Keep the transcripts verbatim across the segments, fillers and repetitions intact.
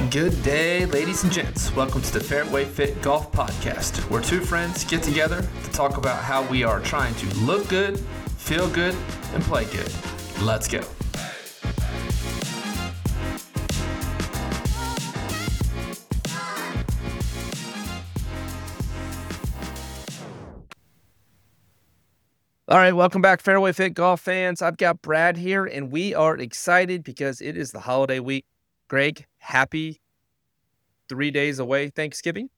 Good day, ladies and gents. Welcome to the Fairway Fit Golf Podcast, where two friends get together to talk about how we are trying to look good, feel good, and play good. Let's go. All right, welcome back, Fairway Fit Golf fans. I've got Brad here, and we are excited because it is the holiday week. Greg, happy three days away Thanksgiving?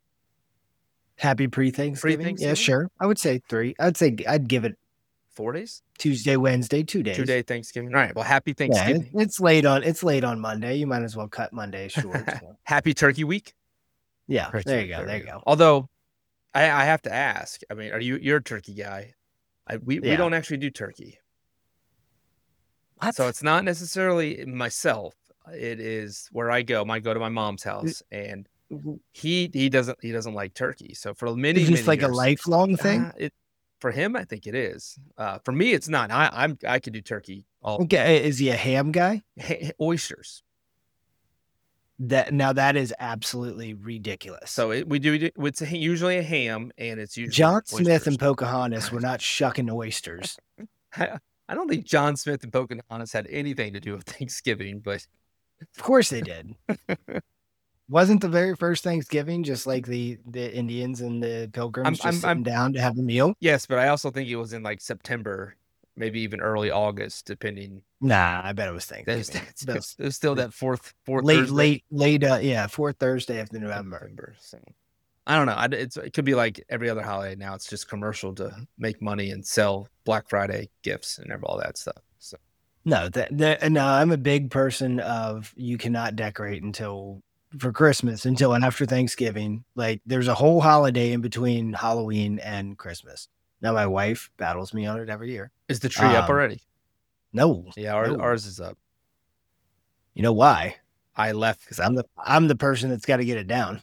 Happy pre-Thanksgiving? Pre-Thanksgiving? Yeah, sure. I would say three. I'd say I'd give it Four days? Tuesday, Wednesday, two days. Two-day Thanksgiving. All right, well, happy Yeah, Thanksgiving. it- it's late on it's late on Monday. You might as well cut Monday short. So. Happy Turkey Week. Yeah, Turkey there Week, you go. There you go. Although, I, I have to ask, I mean, are you, you're a turkey guy. I, we, we Yeah. don't actually do turkey. What? So it's not necessarily myself. It is where I go. I go to my mom's house, and he he doesn't he doesn't like turkey. So for many, Is this many like years, a lifelong thing? uh, it for him, I think it is. Uh, for me, it's not. I I'm I could do turkey. All Okay, is he a ham guy? ha- oysters. That now that is absolutely ridiculous. So it, we do. It's a, usually a ham, and it's usually John Smith oysters. and Pocahontas were not shucking oysters. I, I don't think John Smith and Pocahontas had anything to do with Thanksgiving, but Of course they did. Wasn't the very first Thanksgiving just like the the Indians and the Pilgrims I'm- just I'm- sitting I'm- down to have a meal? yes, but I also think it was in like September, maybe even early August, depending. Nah, I bet it was There's, Thanksgiving. it's, That was it's still that fourth, fourth late, Thursday late, late. Uh, yeah, fourth Thursday of the November. November. So I don't know. I, it's it could be like every other holiday now. It's just commercial to make money and sell Black Friday gifts and all that stuff. So No, that, that no, I'm a big person of you cannot decorate until for Christmas until and after Thanksgiving. Like there's a whole holiday in between Halloween and Christmas. Now my wife battles me on it every year. is the tree up Um, already? No, Yeah, ours, no. ours is up. You know why? I left Because I'm the I'm the person that's got to get it down.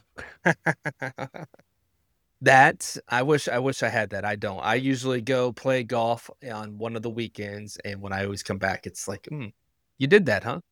that. I wish I wish I had that. I don't. I usually go play golf on one of the weekends, and when I always come back, it's like, mm, you did that, huh?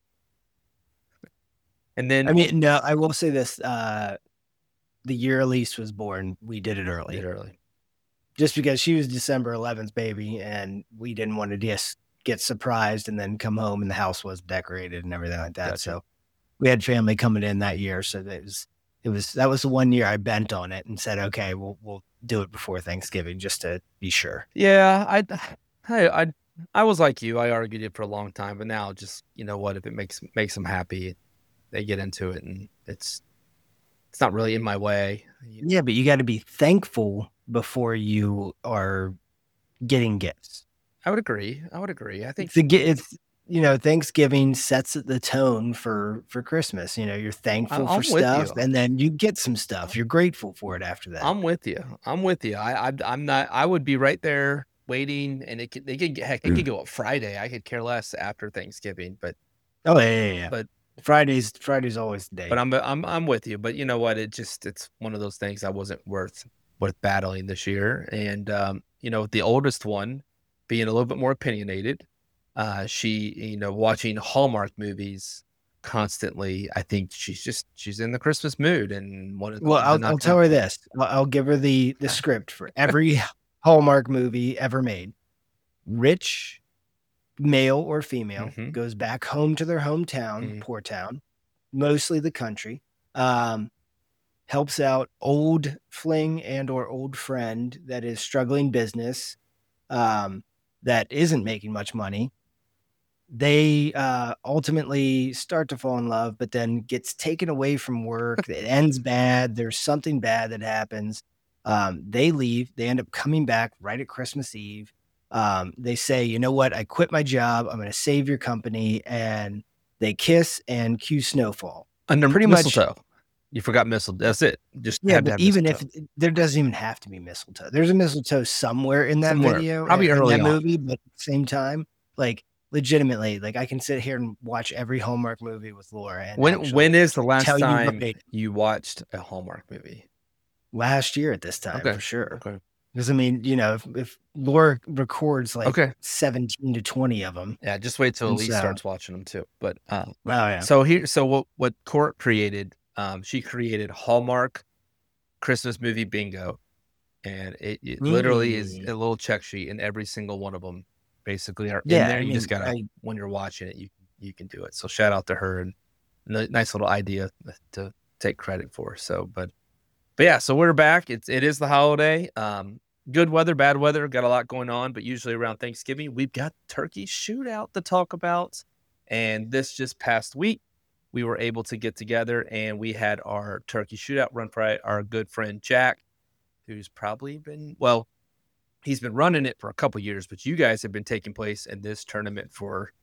And then I mean, no, I will say this. Uh, the year Elise was born, we did it early. did early. Just because she was December eleventh baby and we didn't want to just get surprised and then come home and the house was decorated and everything like that. Gotcha. So we had family coming in that year. So that was, it was, that was the one year I bent on it and said, okay, we'll, we'll do it before Thanksgiving just to be sure. Yeah, I, I, I, I was like you. I argued it for a long time, but now just you know what? If it makes makes them happy, they get into it, and it's it's not really in my way. You- Yeah. But you got to be thankful before you are getting gifts. I would agree. I would agree. I think It's, a, gi- it's, you know, Thanksgiving sets the tone for, for Christmas. You know, you're thankful I'm for with stuff you. and then you get some stuff. You're grateful for it after that. I'm with you. I'm with you. I, I I'm not. I would be right there waiting, and it could. They could. Heck, it could go up Friday. I could care less after Thanksgiving, but Oh yeah, yeah, yeah. But- Fridays, Fridays always the day. but I'm I'm I'm with you. But you know what? It just it's one of those things I wasn't worth worth battling this year. And um, you know, the oldest one being a little bit more opinionated, uh, she you know watching Hallmark movies constantly. I think she's just she's in the Christmas mood and one of well, the I'll, I'll tell her this. I'll, I'll give her the the script for every Hallmark movie ever made. Rich, male or female, Mhm. goes back home to their hometown, Mhm. poor town, mostly the country. Um, helps out old fling and or old friend that is struggling business, um, that isn't making much money. They uh, ultimately start to fall in love, but then gets taken away from work. It ends bad. There's something bad that happens. Um, they leave. They end up coming back right at Christmas Eve. Um, they say, you know what? I quit my job. I'm going to save your company. And they kiss and cue snowfall. under pretty much- mistletoe. You forgot mistletoe. That's it. Just Yeah, had to but have even mistletoe. if there doesn't even have to be mistletoe. There's a mistletoe somewhere in that Somewhere. video, Probably in, in early that on. movie, but at the same time, like legitimately, like I can sit here and watch every Hallmark movie with Laura. And when actually when is the last tell you time verbatim. you watched a Hallmark movie? last year at this time Okay. for sure. Okay. Because I mean, you know, if, if Laura records like Okay. seventeen to twenty of them, Yeah, just wait till And Elise so- starts watching them too. But uh, oh yeah. so here, so what what Court created? Um, she created Hallmark Christmas movie bingo, and it, it literally is Mm. a little check sheet, and every single one of them basically are Yeah, in there. I You just mean, gotta I- when you're watching it, you you can do it. So shout out to her, and n- nice little idea to take credit for. So, but but yeah, so we're back. It's it is the holiday. Um, good weather, bad weather, got a lot going on, but usually around Thanksgiving, we've got turkey shootout to talk about. And this just past week, we were able to get together and we had our turkey shootout run by our good friend Jack, who's probably been, well, he's been running it for a couple years, but you guys have been taking place in this tournament for.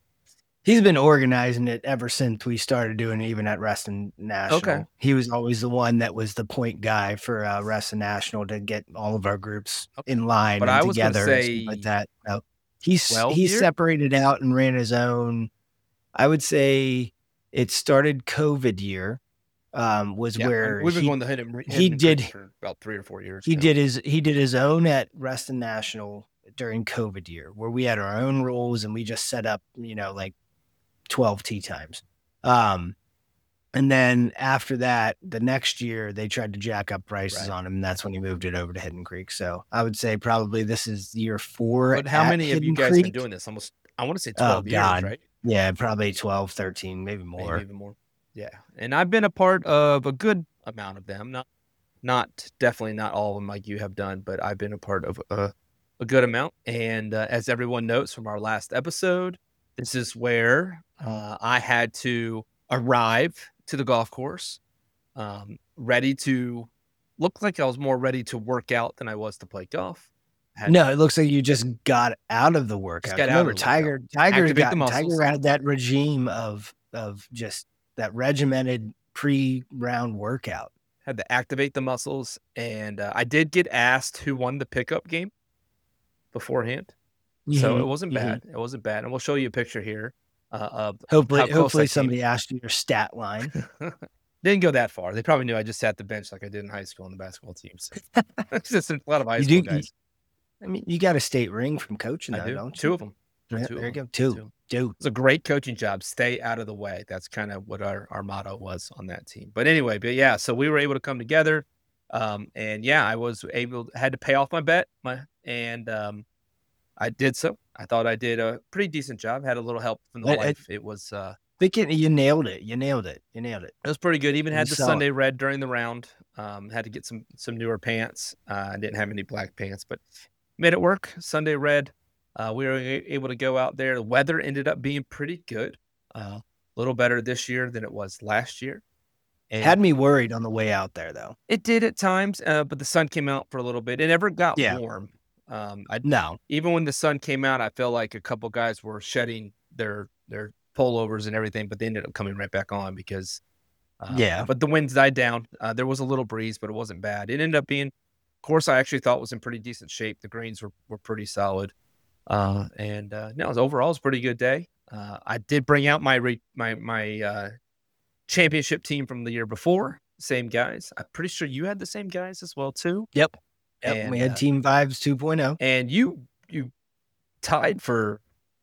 He's been organizing it ever since we started doing it, even at Wrestling National. Okay. He was always the one that was the point guy for uh, Wrestling National to get all of our groups Okay. in line But and I was gonna together and say stuff like that. No, he's twelve he's years? separated out and ran his own. I would say it started COVID year, um, was Yeah, where we've been he, going to Hidden, he Hidden did- Creek for about three or four years. he now. did his he did his own at Wrestling National during COVID year, where we had our own rules and we just set up, you know, like twelve tee times. Um, and then after that, the next year they tried to jack up prices Right. on him, and that's when he moved it over to Hidden Creek. So I would say probably this is year four. But how at many have you Hidden guys Creek. been doing this? Almost, I want to say Oh, twelve years, God. right? Yeah, probably twelve, thirteen, maybe more. Maybe even more. Yeah, and I've been a part of a good amount of them. Not, not definitely not all of them like you have done, but I've been a part of a, a good amount. And uh, as everyone notes from our last episode, this is where uh, I had to arrive to the golf course, um, ready to look like I was more ready to work out than I was to play golf. Had- No, it looks like you just got out of the workout. got out Remember, of the Tiger, Tiger Activate got the muscles. Tiger had that regime of of just that regimented pre-round workout. Had to activate the muscles, and uh, I did get asked who won the pickup game beforehand, so it Mhm, wasn't mhm. bad. It wasn't bad, and we'll show you a picture here uh, of Hopefully, how close I hopefully came. somebody asked you your stat line. Didn't go that far. They probably knew I just sat the bench like I did in high school on the basketball teams. It's just a lot of high You school do- guys. I mean, you got a state ring from coaching, I though, do. don't Two you? of them. Yeah, two of there you them. go. Two. Two. Two. It's a great coaching job. Stay out of the way. That's kind of what our, our motto was on that team. But anyway, but yeah, so we were able to come together. Um, and yeah, I was able, had to pay off my bet. My and um, I did so. I thought I did a pretty decent job. Had a little help from the I- I- wife. It was uh, Think it, you nailed it. You nailed it. You nailed it. it was pretty good. Even You had the saw it. Sunday red during the round. Um, had to get some some newer pants. Uh, I didn't have any black pants, but made it work. Sunday red. Uh, we were a- able to go out there. The weather ended up being pretty good. Uh, a little better this year than it was last year. And Had me worried on the way out there, though. it did at times, uh, but the sun came out for a little bit. It never got Yeah. warm. Um, I No. even when the sun came out, I felt like a couple guys were shedding their their pullovers and everything, but they ended up coming right back on because uh, Yeah. But the winds died down. Uh, there was a little breeze, but it wasn't bad. It ended up being, course, I actually thought was in pretty decent shape. The greens were were pretty solid, uh, and uh, no, it was, overall, it was a pretty good day. Uh, I did bring out my re- my my uh, championship team from the year before. Same guys. I'm pretty sure you had the same guys as well too. Yep. Yep. And, we had uh, Team Vibes two point oh. and you you tied for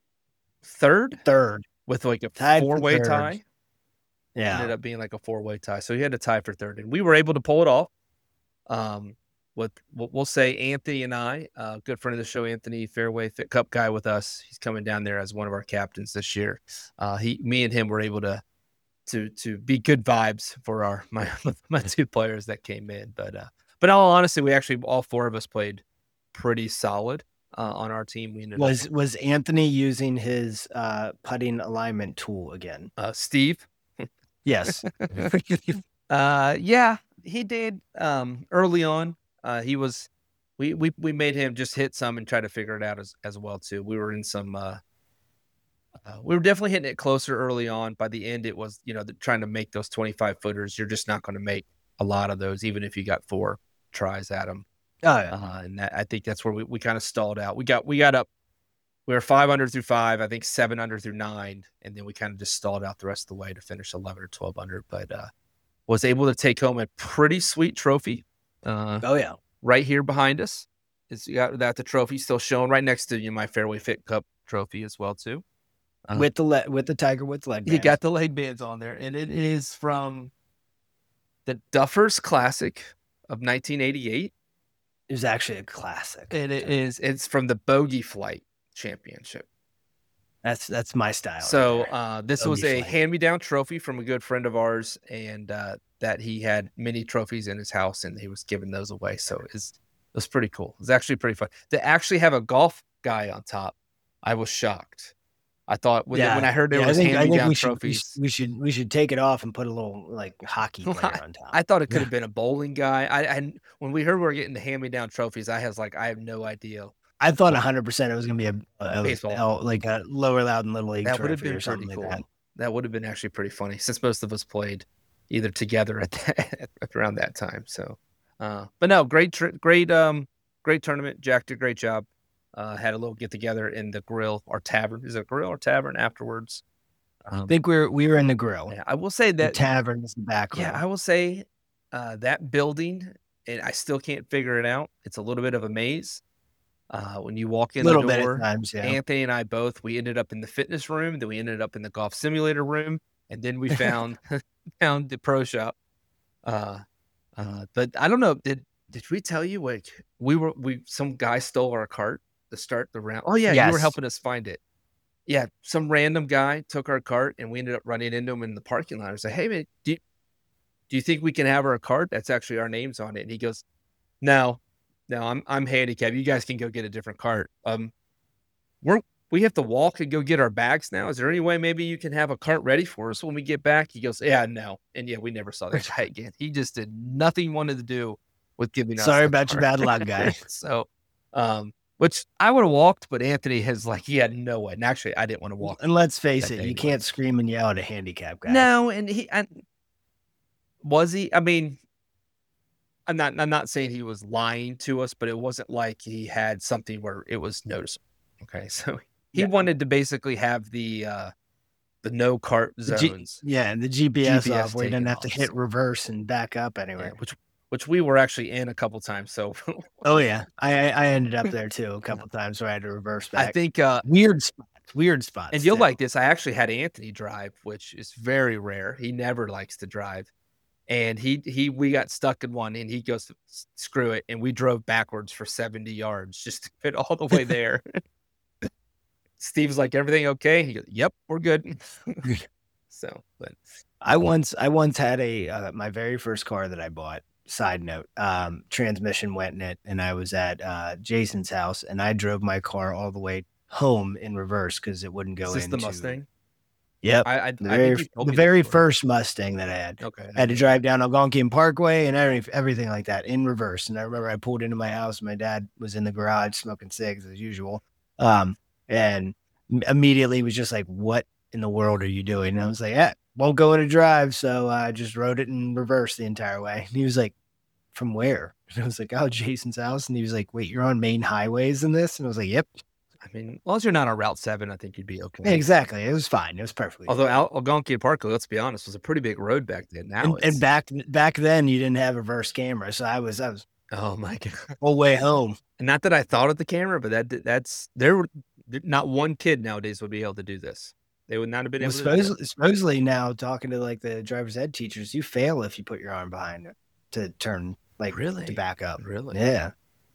third Third. with like a Tied for four way third. tie. Yeah. Ended up being like a four way tie, so you had to tie for third, and we were able to pull it off. Um, with we'll we'll say Anthony and I, uh, good friend of the show, Anthony, Fairway Fit Cup guy with us. He's coming down there as one of our captains this year. Uh, he, me, and him were able to to to be good vibes for our my my two players that came in. But uh, but in all honesty, we actually all four of us played pretty solid uh, on our team. We ended Was up, was Anthony using his uh, putting alignment tool again? uh, Steve. Yes. Uh, yeah, he did. Um, early on, uh, he was. We, we we made him just hit some and try to figure it out as as well too. We were in some. Uh, uh, we were definitely hitting it closer early on. By the end, it was you know the, trying to make those twenty-five footers. You're just not going to make a lot of those, even if you got four tries at them. Oh yeah. Uh, and that, I think that's where we, we kind of stalled out. We got we got up. We were five under through five, I think seven under through nine, and then we kind of just stalled out the rest of the way to finish eleven or twelve under. But uh, was able to take home a pretty sweet trophy uh, Oh yeah. right here behind us. is you got that the trophy still showing right next to you, my Fairway Fit Cup trophy as well too. Uh, with the le- with the Tiger Woods leg bands. You got the leg bands on there, and it is from the Duffers Classic of nineteen eighty-eight. It was actually a classic. And it is it's from the Bogey Flight Championship. That's that's my style. So right uh, this Bogey was a Flight. hand-me-down trophy from a good friend of ours, and uh, that he had many trophies in his house, and he was giving those away. So it was, it was pretty cool. It was actually pretty fun. To actually have a golf guy on top, I was shocked. I thought when, yeah. when I heard there yeah, was hand-me-down trophies, should, we should we should take it off and put a little like hockey player on top. I thought it could have been a bowling guy. I, I when we heard we were getting the hand-me-down trophies, I was like, I have no idea. I thought one hundred percent it was going to be a, a baseball, a, like a lower Loudon Little League. That would have been or pretty like cool. That. that would have been actually pretty funny since most of us played either together at, that, at around that time. So, uh, but no, great, great, um, great tournament. Jack did a great job. Uh, had a little get together in the grill or tavern. Is it a grill or tavern afterwards? Um, I think we were we were in the grill. Yeah, I will say that the tavern is the back room. Yeah, I will say uh, that building, and I still can't figure it out. It's a little bit of a maze. Uh, when you walk in little the door, bit at times, yeah. Anthony and I both, we ended up in the fitness room, then we ended up in the golf simulator room, and then we found found the pro shop. Uh, uh, but I don't know, did did we tell you like we were we some guy stole our cart to start the round? Oh yeah, yes. You were helping us find it. Yeah, some random guy took our cart, and we ended up running into him in the parking lot. I was like, "Hey man, do you, do you think we can have our cart? That's actually our names on it." And he goes, "No." No, I'm I'm handicapped. You guys can go get a different cart. Um, we're we have to walk and go get our bags now. Is there any way maybe you can have a cart ready for us when we get back? He goes, yeah, no, and yeah, we never saw that guy again. He just did nothing he wanted to do with giving us. Sorry about cart. Your bad luck, guy. So, um, which I would have walked, but Anthony has like he had no way. And actually, I didn't want to walk. And let's face it, you anyway. Can't scream and yell at a handicap guy. No, and he and was he? I mean. I'm not I'm not saying he was lying to us, but it wasn't like he had something where it was noticeable. Okay. So he yeah. wanted to basically have the uh the no cart zones. G- yeah, and the G P S, G P S off where you didn't have to hit reverse and back up anywhere. Yeah, which which we were actually in a couple times. So oh yeah. I I ended up there too a couple times where I had to reverse back. I think uh weird spots. Weird spots. And you'll too. Like this. I actually had Anthony drive, which is very rare. He never likes to drive. And he he we got stuck in one, and he goes, screw it, and we drove backwards for seventy yards just to get all the way there. Steve's like, everything okay? He goes, yep, we're good. So, but I once I once had a uh, my very first car that I bought. Side note, um, transmission went in it, and I was at uh, Jason's house, and I drove my car all the way home in reverse because it wouldn't go Is this into the Mustang. Yep, I, I, the very, I the very first Mustang that I had. Okay, I had to drive down Algonquin Parkway and every, everything like that in reverse. And I remember I pulled into my house. And my dad was in the garage smoking cigs as usual, um, and immediately was just like, "What in the world are you doing?" And I was like, "Yeah, won't go in a drive." So I just rode it in reverse the entire way. And he was like, "From where?" And I was like, "Oh, Jason's house." And he was like, "Wait, you're on main highways in this?" And I was like, "Yep." I mean, as long as you're not on Route seven, I think you'd be okay. Yeah, exactly. It was fine. It was perfectly Although fine. Algonquin Parkway, let's be honest, was a pretty big road back then. Now and, and back back then you didn't have reverse camera, so I was I was oh my god, whole way home. And not that I thought of the camera, but that that's there were not one kid nowadays would be able to do this. They would not have been well, able supposedly, to do it. Supposedly now talking to like the driver's ed teachers, you fail if you put your arm behind it to turn like really to back up. Really? Yeah.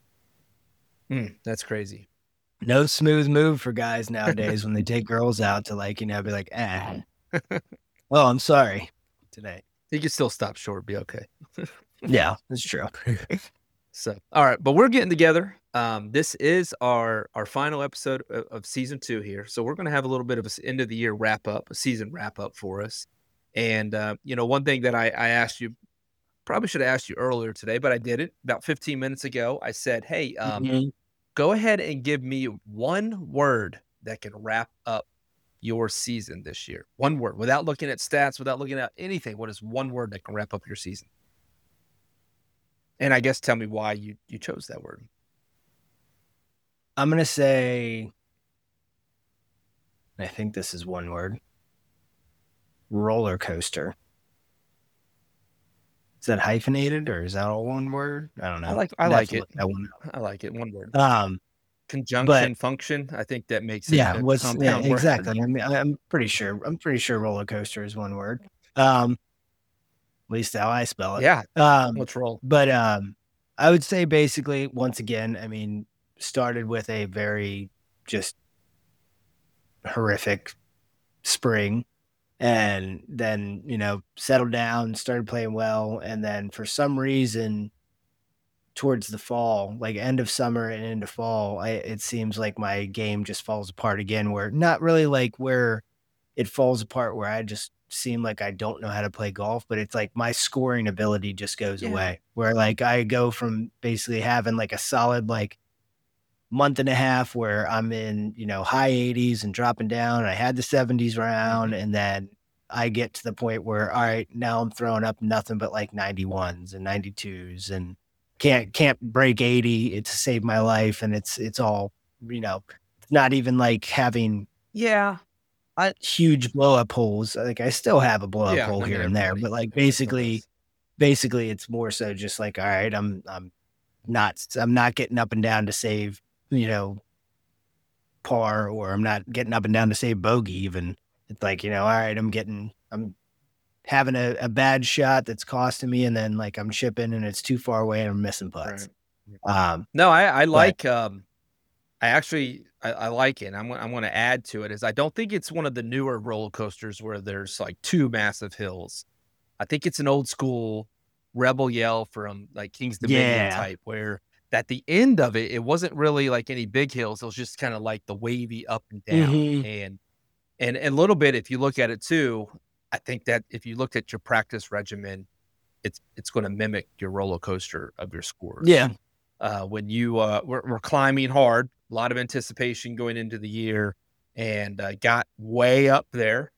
Mm, that's crazy. No smooth move for guys nowadays when they take girls out to like, you know, be like, eh. Well, I'm sorry today. You can still stop short, be okay. Yeah, that's true. So, all right, but we're getting together. Um, this is our our final episode of, of season two here. So we're going to have a little bit of a end of the year wrap up, a season wrap up for us. And, uh, you know, one thing that I, I asked you, probably should have asked you earlier today, but I did it about fifteen minutes ago. I said, hey, um, mm-hmm. go ahead and give me one word that can wrap up your season this year. One word, without looking at stats, without looking at anything. What is one word that can wrap up your season? And I guess tell me why you, you chose that word. I'm going to say, I think this is one word, roller coaster. Is that hyphenated or is that all one word? I don't I know. like I I'd have like to it. look that one I like it. One word. up. Um, but Conjunction function. I think that makes it yeah, a what's yeah, compound word. exactly. I mean, I- I'm pretty sure. I'm pretty sure roller coaster is one word. Um, at least how I spell it. Yeah. Um, Let's roll. but um, I would say basically, once again, I mean, started with a very just horrific spring and then, you know, settled down, started playing well. And then for some reason, towards the fall, like end of summer and into fall, I, it seems like my game just falls apart again, where not really like where it falls apart, where I just seem like I don't know how to play golf, but it's like my scoring ability just goes Yeah. away, where like I go from basically having like a solid, like, month and a half where I'm in, you know, high eighties and dropping down. I had the seventies round, Mhm. and then I get to the point where, all right, now I'm throwing up nothing but like ninety-ones and ninety-twos and can't can't break eighty to save my life. And it's it's all, you know, it's not even like having Yeah. I huge blow up holes. Like I still have a blow up yeah. hole I mean, here and there, everybody but like everybody still basically does. basically it's more so just like, all right, I'm I'm not I'm not getting up and down to save, you know, par, or I'm not getting up and down to save bogey even. It's like, you know, all right, I'm getting I'm having a, a bad shot that's costing me, and then like I'm chipping and it's too far away and I'm missing Right. putts. Yeah. Um, No, I I but like, um I actually I I like it. I'm gonna I'm gonna add to it is I don't think it's one of the newer roller coasters where there's, like, two massive hills. I think it's an old school Rebel Yell from, like, King's Dominion yeah. type where at the end of it, it wasn't really, like, any big hills, it was just kinda like the wavy up and down, Hmm. and and and a little bit, if you look at it too, I think that if you looked at your practice regimen, it's it's gonna mimic your roller coaster of your scores. Yeah. Uh, when you, uh, were were climbing hard, a lot of anticipation going into the year, and, uh, got way up there,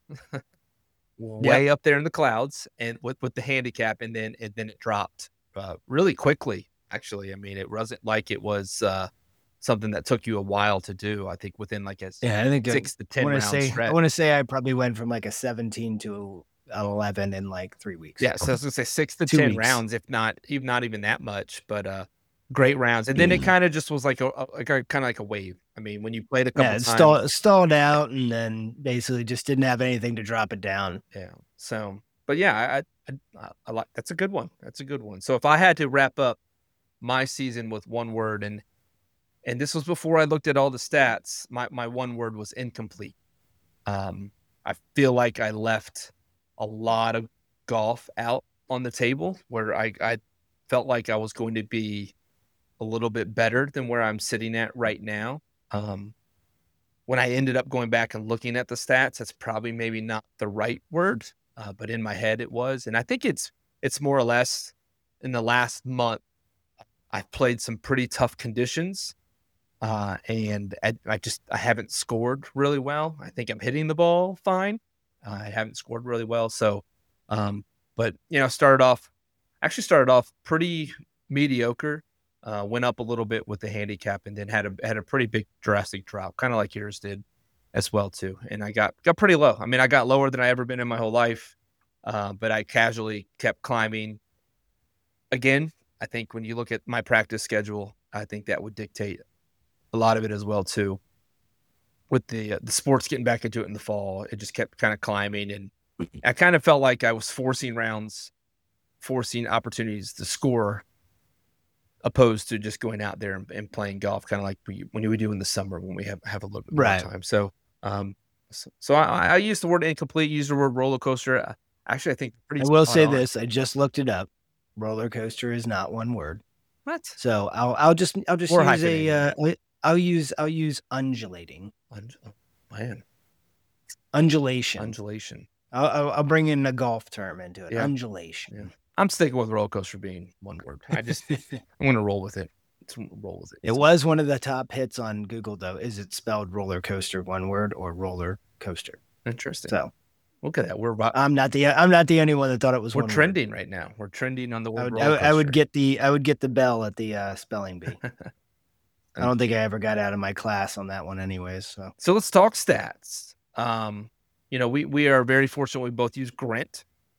Yep. way up there in the clouds and with with the handicap, and then and then it dropped, uh, really quickly, actually. I mean, it wasn't like it was, uh, something that took you a while to do. I think within, like, a s Yeah. I think I six to ten want to round say I stretch. want to say I probably went from like a seventeen to an eleven in like three weeks, Yeah, so I was gonna say six to two ten weeks. rounds, if not even not even that much, but, uh, great rounds, and then it kinda just was like a a like a kinda like a wave. I mean, when you played a Yeah, couple it times. stalled stalled out and then basically just didn't have anything to drop it down. Yeah, so but yeah, I I I I like that's a good one, that's a good one. So if I had to wrap up my season with one word, and and this was before I looked at all the stats, my my one word was incomplete. Um, I feel like I left a lot of golf out on the table where I I felt like I was going to be a little bit better than where I'm sitting at right now. Um, when I ended up going back and looking at the stats, that's probably maybe not the right word, uh, but in my head it was, and I think it's it's more or less in the last month, I've played some pretty tough conditions, uh, and I I just I haven't scored really well. I think I'm hitting the ball fine. I haven't scored really well, so, um, but, you know, started off actually started off pretty mediocre, uh, went up a little bit with the handicap, and then had a had a pretty big drastic drop, kinda like yours did as well too, and I got got pretty low. I mean, I got lower than I ever been in my whole life, uh, but I casually kept climbing. Again, I think when you look at my practice schedule, I think that would dictate a lot of it as well too. With the, uh, the sports getting back into it in the fall, it just kept kinda climbing, and I kind of felt like I was forcing rounds, forcing opportunities to score opposed to just going out there and, and playing golf, kind of like we, when you would do in the summer when we have, have a little bit more Right. time. So, um, so, so I, I use the word incomplete, use the word roller coaster. Uh, Actually, I think pretty I will spot say on. this, I just looked it up. Roller coaster is not one word. What? So I'll I'll just I'll just Or use a hyphenated. uh, I- I'll use I'll use undulating. Undu- oh, man, Undulation. undulation. I'll, I'll I'll bring in a golf term into it. Yeah, yeah. Undulation. I'm sticking with roller coaster being one word. I just I'm gonna roll with it. Let's roll with it. It So was one of the top hits on Google though. Is it spelled roller coaster one word or roller coaster? interesting. So Look at that. We're about, I'm not the I'm not the only one that thought it was we're one word. trending right now. We're trending on the I word would I, roller would- I would coaster. get the I would get the bell at the uh, spelling bee. I And don't think I ever got out of my class on that one, anyways. So so let's talk stats. Um, you know, we we are very fortunate. We both use Grint.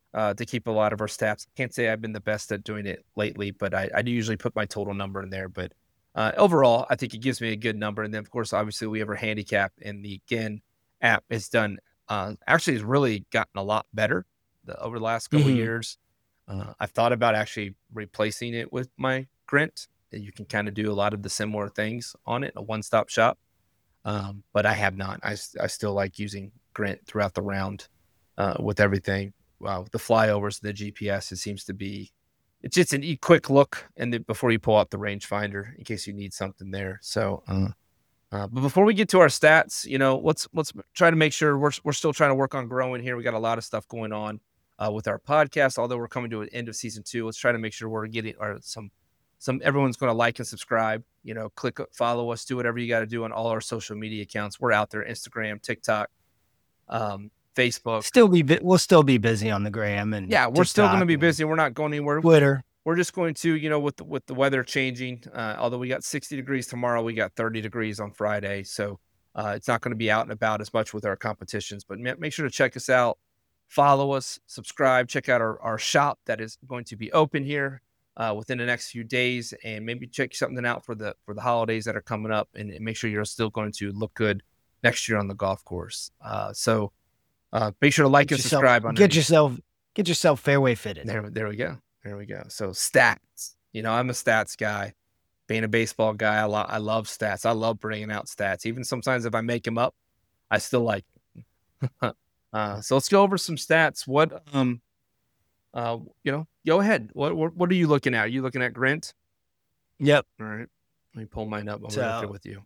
uh, to keep a lot of our stats. Can't say I've been the best at doing it lately, but I, I do usually put my total number in there. But uh, overall, I think it gives me a good number. And then, of course, obviously, we have our handicap, and the Gin app has done uh, actually has really gotten a lot better the, over the last couple of Mhm. years. Uh, I've thought about actually replacing it with my Grint. You can kind of do a lot of the similar things on it, a one-stop shop. Um, but I have not. I, s- I still like using Grint throughout the round uh, with everything. Wow, the flyovers, the G P S, it seems to be it's just an e- quick look and then before you pull out the rangefinder in case you need something there. So, uh, uh, but before we get to our stats, you know, let's let's try to make sure we're we're still trying to work on growing here. We got a lot of stuff going on uh, with our podcast. Although we're coming to an end of season two, let's try to make sure we're getting our some some everyone's going to like and subscribe. You know, click follow us, do whatever you got to do on all our social media accounts. We're out there: Instagram, TikTok, um, Facebook. Still be bu- we'll still be busy on the gram and Yeah, we're still going to TikTok be and busy. We're not going anywhere. Twitter. We're just going to, you know, with the, with the weather changing, uh, although we got sixty degrees tomorrow, we got thirty degrees on Friday. So uh, it's not going to be out and about as much with our competitions, but ma- make sure to check us out, follow us, subscribe, check out our, our shop that is going to be open here uh, within the next few days, and maybe check something out for the, for the holidays that are coming up, and, and make sure you're still going to look good next year on the golf course. Uh, so uh, make sure to like Get and yourself subscribe get underneath. yourself get yourself fairway fitted. There, there we go. There we go. So stats. You know, I'm a stats guy. Being a baseball guy, I, lo- I love stats. I love bringing out stats. Even sometimes if I make them up, I still like. Them. uh, so let's go over some stats. What um, uh, you know, go ahead. What what, what are you looking at? Are you looking at Grint? Yep. All right. Let me pull mine up. I'm So looking with you.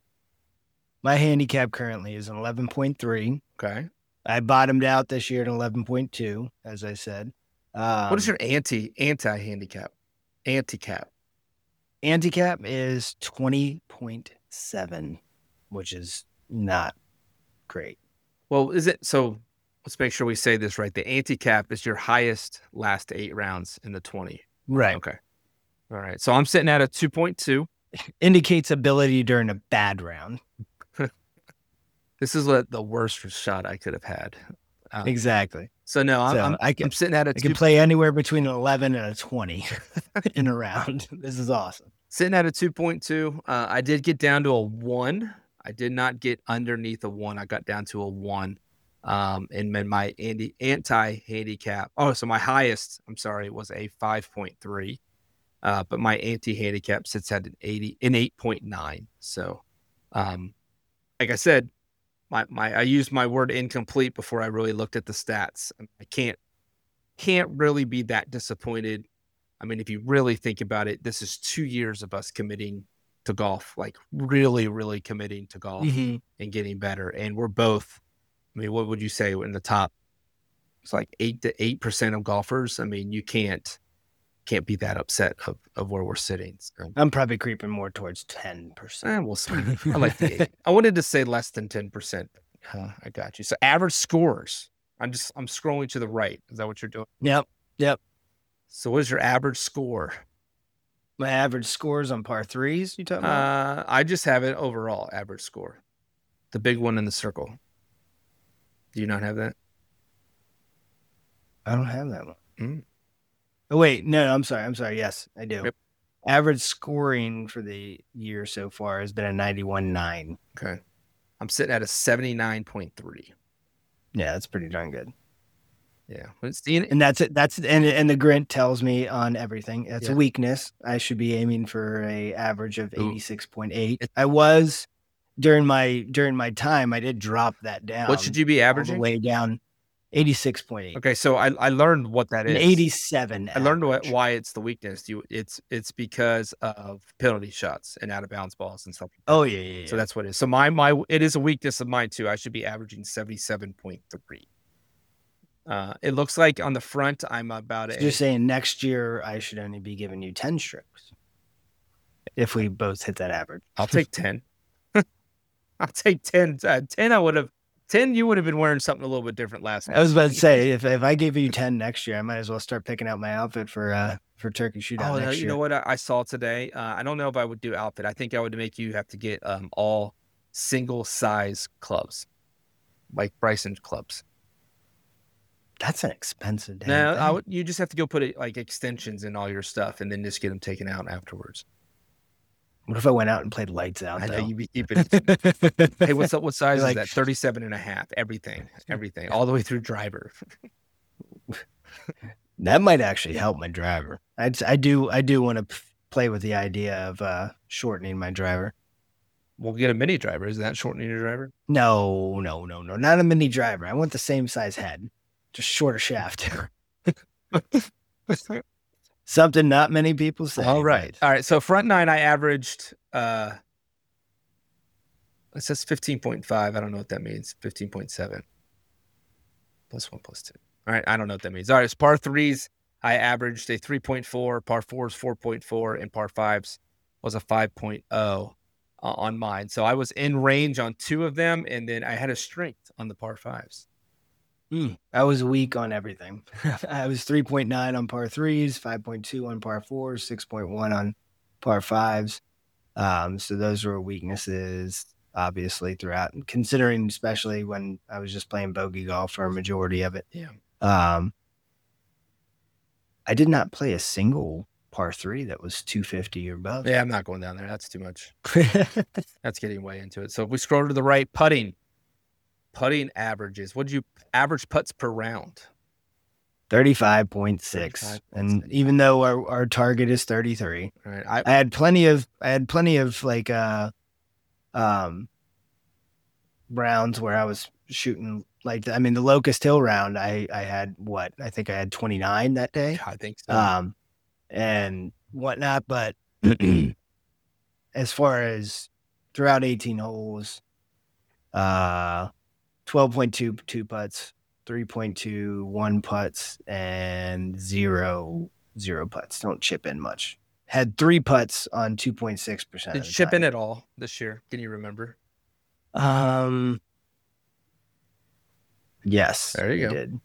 my handicap currently is an eleven point three. Okay. I bottomed out this year at eleven point two, as I said. Um, What is your anti anti handicap? Anti cap. handicap is twenty point seven, which is not great. Well, is it so? Let's make sure we say this right. The anti cap is your highest last eight rounds in the twenty. Right. Okay. All right. So I'm sitting at a two point two. Indicates ability during a bad round. This is what the worst shot I could have had. Uh, Exactly. so no, I'm, So I'm, I can I'm sitting at a I can two, play anywhere between an eleven and a twenty in a round. This is awesome. sitting at a two point two. Uh, I did get down to a one. I did not get underneath a one. I got down to a one. Um, and then my anti anti handicap. Oh, so my highest, I'm sorry, was a five point three. Uh, but my anti handicap sits at an eighty, an eight point nine. So, um, like I said, my, my, I used my word incomplete before I really looked at the stats. I can't, can't really be that disappointed. I mean, if you really think about it, this is two years of us committing to golf, like really, really committing to golf Mhm. and getting better. And we're both, I mean, what would you say in the top? It's like eight to eight percent of golfers. I mean, you can't, can't be that upset of, of where we're sitting. So, I'm probably creeping more towards ten percent. eh, we'll see. I like the eight. I wanted to say less than ten percent. Uh, I got you. So average scores. I'm just, I'm scrolling to the right. Is that what you're doing? Yep. Yep. So what is your average score? My average scores on par threes, you talking about? Uh, I just have it overall average score. The big one in the circle. Do you not have that? I don't have that one. Mm. Oh, wait. No, no, I'm sorry. I'm sorry. Yes, I do. Yep. Average scoring for the year so far has been a ninety-one point nine. Okay. I'm sitting at a seventy-nine point three. Yeah, that's pretty darn good. Yeah. But it's the, And that's it. That's and and the Grint tells me on everything. That's Yeah. a weakness. I should be aiming for a average of Ooh. eighty-six point eight. It- I was during my during my time. I did drop that down. what should you be all the averaging? way down, eighty-six point eight. Okay. So I, I learned what that An is. eighty-seven. I learned what, average. why it's the weakness. You, it's it's because of penalty shots and out of bounds balls and stuff. Like that. Oh yeah, yeah, yeah. So that's what it is. So my my it is a weakness of mine too. I should be averaging seventy-seven point three. Uh, it looks like on the front I'm about So a. you're saying next year I should only be giving you ten strokes if we both hit that average. I'll take ten. I'll take ten. Uh, ten. I would have ten. You would have been wearing something a little bit different last. I was about to say if if I gave you ten next year, I might as well start picking out my outfit for uh for Turkey Shootout Oh, no, next you year. know what I, I saw today? Uh, I don't know if I would do outfit. I think I would make you have to get um all single size clubs, like Bryson clubs. That's an expensive damn No, I thing. would, you just have to go put it, like extensions in all your stuff and then just get them taken out afterwards. What if I went out and played lights out, I know though? you'd be keeping. Hey, what's up? What size You're is like, that? thirty-seven and a half. Everything, everything, all the way through driver. that might actually help my driver. I'd, I do I do want to p- play with the idea of uh, shortening my driver. We'll get a mini driver. Is that shortening your driver? No, no, no, no, not a mini driver. I want the same size head, just shorter shaft. Something not many people say. All right. but- All right. So front nine, I averaged, uh, it says fifteen point five. I don't know what that means. fifteen point seven. Plus one, plus two. All right. I don't know what that means. All right. It's par threes. I averaged a three point four, par fours, four point four, and par fives was a five point oh uh, on mine. So I was in range on two of them, and then I had a strength on the par fives. Mm, I was weak on everything. I was three point nine on par threes, five point two on par fours, six point one on par fives. Um, so those were weaknesses, obviously, throughout, considering especially when I was just playing bogey golf for a majority of it. Yeah. Um, I did not play a single par three that was two fifty or above. Yeah, I'm not going down there. That's too much. That's getting way into it. So if we scroll to the right, putting. Putting averages. What did you average putts per round? thirty-five point six. And even though our, our target is thirty-three, right. I, I had plenty of, I had plenty of like, uh, um, rounds where I was shooting like, I mean, the Locust Hill round, I, I had what, I think I had twenty-nine that day. I think so. Um, and whatnot. But as far as throughout eighteen holes, uh, twelve point two two putts, three point two one putts, and zero zero putts. Don't chip in much. Had three putts on two point six percent. Did you chip in at all this year? Can you remember? Um. Yes. There you I go. Did.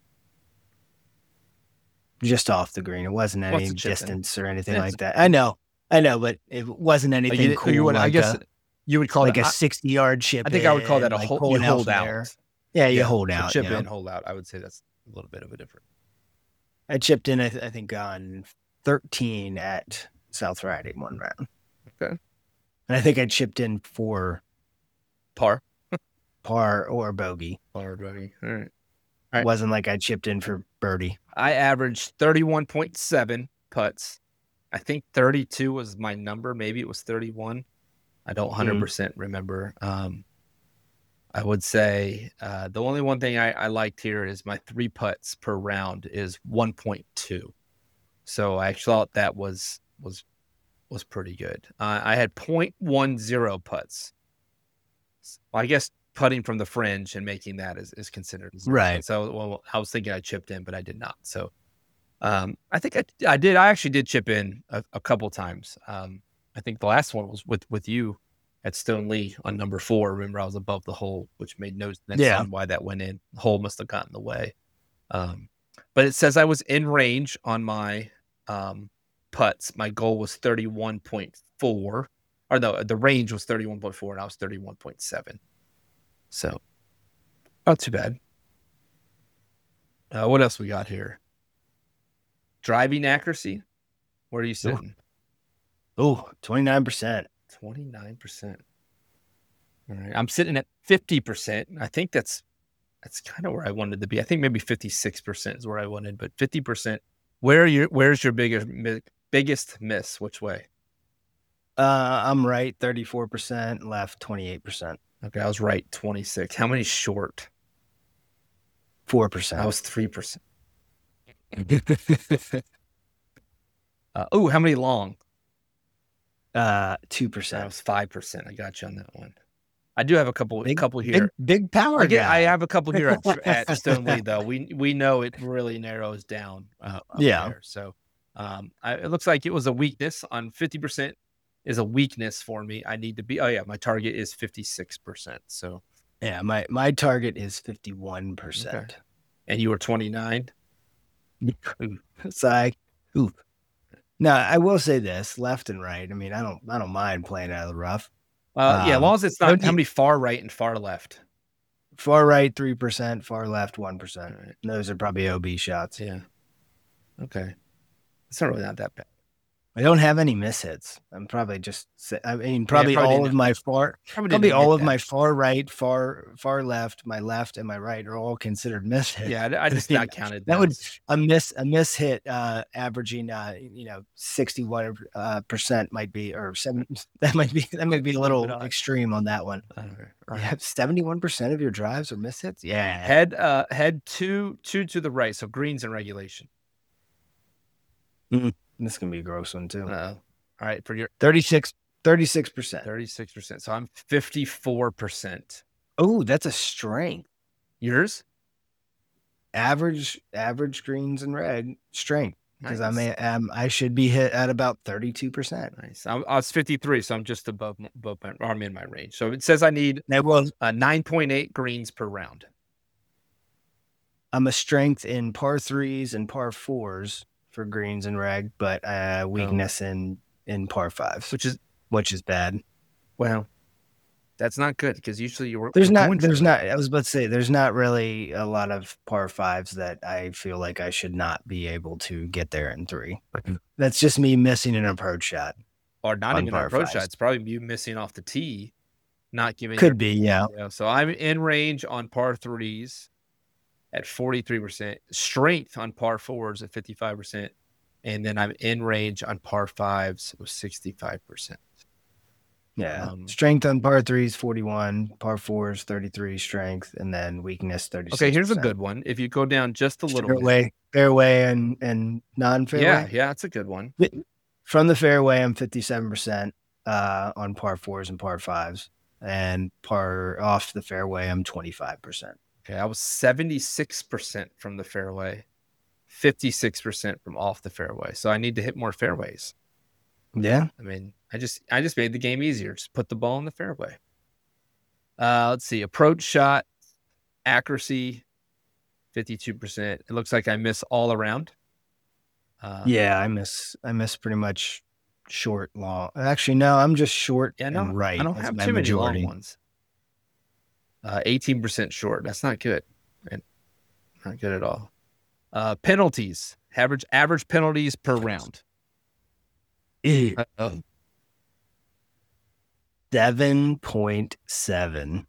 Just off the green. It wasn't any What's a chip in? distance or anything Yeah, like that. I know. I know, but it wasn't Like, anything you- cool. you would- I like guess a, you would call like it a sixty-yard chip. I think I would call that a in, like hold, you pulling hold from out. there. Yeah, you Yeah, hold so out. chip you know? in, hold out. I would say that's a little bit of a different. I chipped in, I, th- I think, on thirteen at South Riding one round. Okay. And I think I chipped in for Par. par or bogey. Par bogey. All right. It right. wasn't like I chipped in for birdie. I averaged thirty-one point seven putts. I think thirty-two was my number. Maybe it was thirty-one. I don't one hundred percent remember. Um, I would say uh, the only one thing I, I liked here is my three putts per round is one point two. So I thought that was was was pretty good. Uh, I had zero point one zero putts. Well, I guess putting from the fringe and making that is, is considered. Right. So well, I was thinking I chipped in, but I did not. So um, I think I, I did. I actually did chip in a, a couple times. Um, I think the last one was with, with you at Stone Lee on number four. Remember, I was above the hole, which made no sense Yeah. on why that went in. The hole must have gotten in the way. Um, but it says I was in range on my um, putts. My goal was thirty-one point four. Or no, the range was thirty-one point four, and I was thirty-one point seven. So, not too bad. Uh, what else we got here? Driving accuracy. Where are you sitting? Oh, twenty-nine percent. twenty-nine percent. All right. I'm sitting at fifty percent. I think that's that's kind of where I wanted to be. I think maybe fifty-six percent is where I wanted, but fifty percent. Where are you, where's your biggest biggest miss? Which way? Uh, I'm right, thirty-four percent, left twenty-eight percent. Okay, I was right, twenty-six. How many short? four percent. I was three percent. uh, oh, how many long? uh, two I percent. was five percent. I got you on that one. I do have a couple, Big, couple here. Big, big power I, get, guy. I have a couple here at, at Stone Lee, though. We we know it really narrows down. Uh, up Yeah. There. So um, I, it looks like it was a weakness on fifty percent is a weakness for me. I need to be. Oh yeah, my target is fifty-six percent. So Yeah, my, my target is fifty-one percent. Okay. And you were twenty-nine. It's like, ooh. No, I will say this, left and right. I mean, I don't I don't mind playing out of the rough. Uh, yeah, as Um, long as it's not don't how you- many far right and far left. far right three percent, far left one All percent. right. Those are probably O B shots. Yeah. Okay. It's not really not that bad. I don't have any mishits. I'm probably just. I mean, Oh, yeah, probably, probably all didn't of my far, probably probably didn't admit all of that. my far right, far far left, my left, and my right are all considered mishits. Yeah, I, I just mean, not counted that that. would a miss a miss hit uh, averaging uh, you know sixty one uh, percent might be or seven. That might be that might be a little extreme on that one. All right. All right. You have seventy one percent of your drives are miss hits. Yeah, Head uh head two two to the right, so greens in regulation. Mm, this can be a gross one too. Uh, all right, for your thirty-six percent. thirty-six percent. So I'm fifty-four percent. Oh, that's a strength. Yours? Average average greens and reg strength. Because Nice. I may um, I should be hit at about thirty-two percent. Nice. I, I was fifty-three, so I'm just above above my, or I'm in my range. So it says I need Now, well, uh, nine point eight greens per round. I'm a strength in par threes and par fours for greens and reg, but uh, weakness oh. in in par fives, which is which is bad. Well, that's not good because usually you're there's not there's not I was about to say there's not really a lot of par fives that I feel like I should not be able to get there in three. That's just me missing an approach shot, or not even an approach fives. shot. It's probably you missing off the tee, not giving. Could your, be, yeah. You know, so I'm in range on par threes at forty-three percent, strength on par fours at fifty-five percent, and then I'm in range on par fives with sixty-five percent. Yeah, um, strength on par threes, forty-one, par fours, thirty-three strength, and then weakness, thirty-six. Okay, here's a good one. If you go down just a little fairway, bit. Fairway and, and non-fairway. Yeah, yeah, it's a good one. From the fairway, I'm fifty-seven percent uh, on par fours and par fives, and par off the fairway, I'm twenty-five percent. Okay, I was seventy-six percent from the fairway, fifty-six percent from off the fairway. So I need to hit more fairways. Yeah. I mean, I just I just made the game easier. Just put the ball in the fairway. Uh, let's see. Approach shot, accuracy, fifty-two percent. It looks like I miss all around. Uh, yeah, I miss I miss pretty much short, long. Actually, no, I'm just short yeah, no, and right. I don't have too majority. many long ones. Uh, eighteen percent short. That's not good. And not good at all. Uh, penalties. Average average penalties per round. Uh-oh. seven point seven.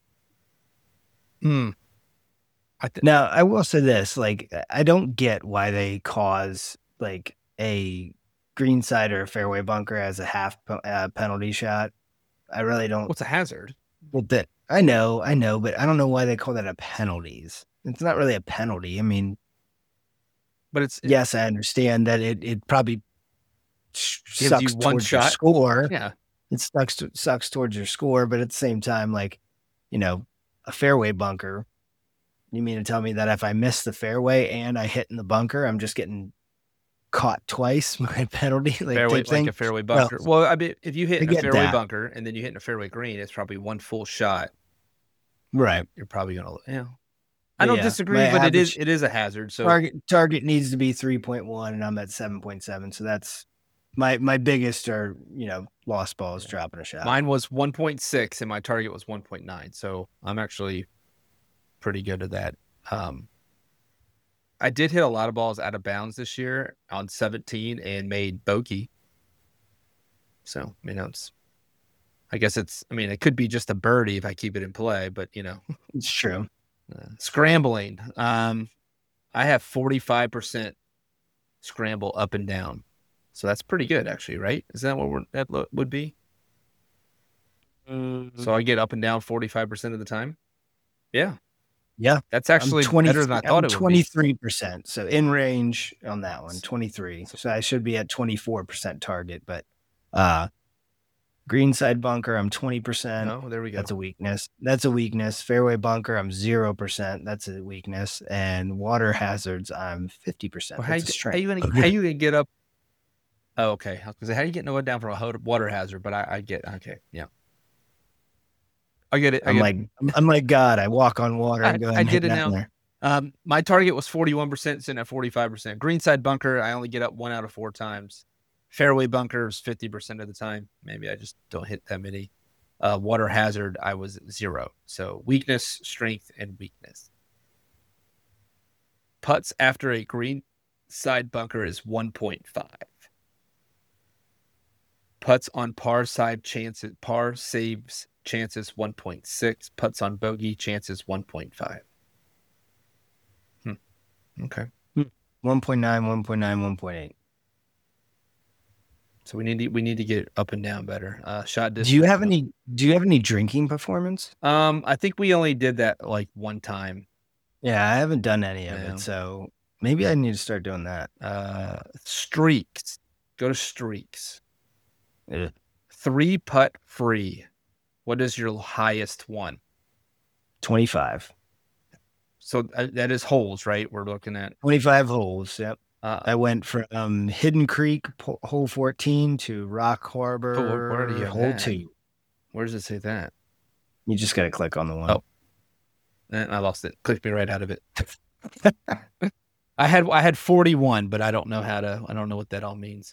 Hmm. I th- now, I will say this, like, I don't get why they cause, like, a greenside or a fairway bunker as a half uh, penalty shot. I really don't. What's a hazard? Well, that I know, I know, but I don't know why they call that a penalties. It's not really a penalty. I mean, but it's, it's yes, I understand that it, it probably gives sucks you one towards shot. Your score. Yeah. It sucks to, sucks towards your score, but at the same time, like, you know, a fairway bunker, you mean to tell me that if I miss the fairway and I hit in the bunker, I'm just getting caught twice my penalty? Like, fairway, like a fairway bunker. Well, well, I mean, if you hit in a fairway that. bunker and then you hit in a fairway green, it's probably one full shot. Right. You're probably going to, you know. I don't yeah. disagree, my but it is it is a hazard. So target target needs to be three point one, and I'm at seven point seven. So that's my my biggest are, you know, lost balls, yeah. dropping a shot. Mine was one point six, and my target was one point nine. So I'm actually pretty good at that. Um, I did hit a lot of balls out of bounds this year on seventeen and made bogey. So, you know, it's, I guess it's, I mean, it could be just a birdie if I keep it in play, but, you know. It's true. Uh, scrambling. Um, I have forty-five percent scramble up and down. So that's pretty good, actually, right? Is that what we're, that lo- would be? Mm-hmm. So I get up and down forty-five percent of the time? Yeah. Yeah. That's actually better than I thought I'm it would twenty-three percent. So in range on that one, twenty-three. So I should be at twenty-four percent target, but uh, greenside bunker, I'm twenty percent. Oh, there we go. That's a weakness. That's a weakness. Fairway bunker, I'm zero percent. That's a weakness. And water hazards, I'm fifty percent. Well, how, That's you, a strength. how you gonna how you gonna get up? Oh, okay. I was gonna say, how you getting no down from a water hazard? But I, I get okay, yeah. I get it. I I'm get like it. I'm like God. I walk on water. I, and go I did it now. There. Um, my target was forty-one percent, sitting at forty-five percent. Greenside bunker, I only get up one out of four times. Fairway bunkers, fifty percent of the time. Maybe I just don't hit that many. Uh, water hazard, I was zero. So weakness, strength, and weakness. Putts after a green side bunker is one point five. Putts on par side chances, par saves chances one point six. Putts on bogey chances one point five. Hmm. Okay. one point nine, one point nine, one point eight. So we need to we need to get up and down better. Uh, shot distance. Do you have any? Do you have any drinking performance? Um, I think we only did that like one time. Yeah, I haven't done any of Yeah. it, so maybe I need to start doing that. Uh, streaks. Go to streaks. Ugh. Three putt free. What is your highest one? twenty-five. So uh, that is holes, right? We're looking at twenty-five holes. Yep. uh, I went from um, Hidden Creek, po- hole fourteen, to Rock Harbor, Oh, where- where do you have hole that? two. Where does it say that? You just got to click on the one. Oh. Eh, I lost it. Clicked me right out of it. I had I had forty-one, but I don't know how to. I don't know what that all means.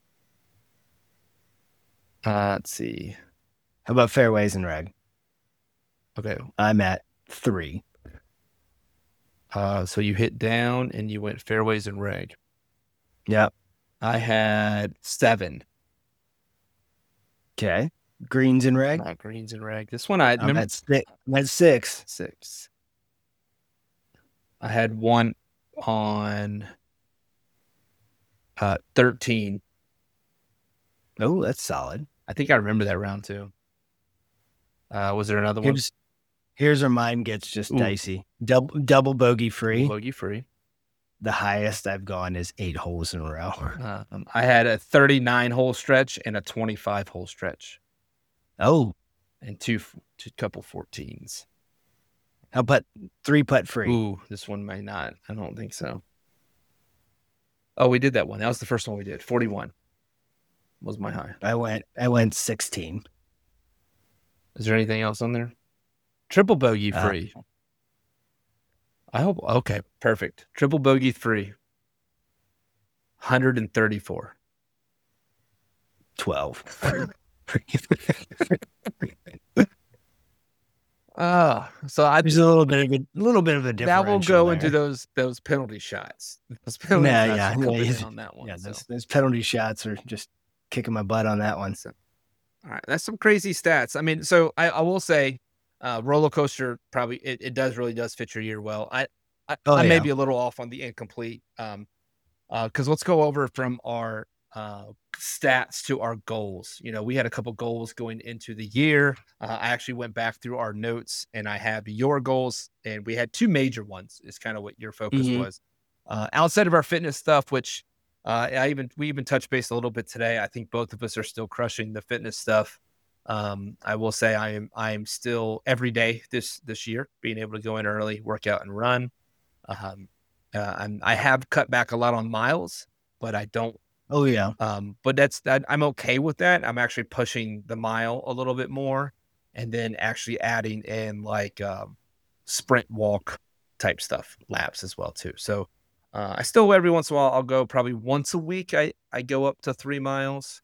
Uh, let's see. How about fairways and reg? Okay. I'm at three. Uh, so you hit down and you went fairways and reg. Yep. I had seven. Okay. Greens and reg? Not greens and reg. This one I I'm remember at six. I'm at six. six. I had one on uh thirteen. Oh, that's solid. I think I remember that round too. Uh, was there another one? Here's, here's where mine gets just Ooh. dicey. Double double bogey free. Bogey free. The highest I've gone is eight holes in a row. Uh, um, I had a thirty-nine hole stretch and a twenty-five hole stretch, Oh, and two, two couple fourteens. how about three putt free? Ooh, this one may not. I don't think so. Oh, we did that one. That was the first one we did. forty-one was my high. I went I went sixteen. Is there anything else on there? Triple bogey Uh, free. I hope. Okay, perfect. Triple bogey free. one hundred thirty-four. twelve. Ah, so I There's a little bit of a little bit of a that differential will go there. into those those penalty shots. Those penalty Yeah, shots yeah, will come yeah, in yeah. on that one. Yeah, so. those, those penalty shots are just kicking my butt on that one. So, all right, that's some crazy stats. I mean, so I, I will say, uh, roller coaster probably it, it does really does fit your year well. I I, Oh, I may yeah. be a little off on the incomplete, um, uh, because let's go over from our uh stats to our goals. You know, we had a couple goals going into the year. Uh, I actually went back through our notes and I have your goals, and we had two major ones. Is kind of what your focus Mhm. was. Uh, outside of our fitness stuff, which uh, I even we even touched base a little bit today. I think both of us are still crushing the fitness stuff. Um, I will say I am I am still every day this this year being able to go in early, work out, and run. Um, uh, I'm I have cut back a lot on miles, but I don't. Oh yeah. Um, but that's that I'm okay with that. I'm actually pushing the mile a little bit more, and then actually adding in like um, sprint walk type stuff, laps as well too. So uh, I still every once in a while I'll go probably once a week. I I go up to three miles.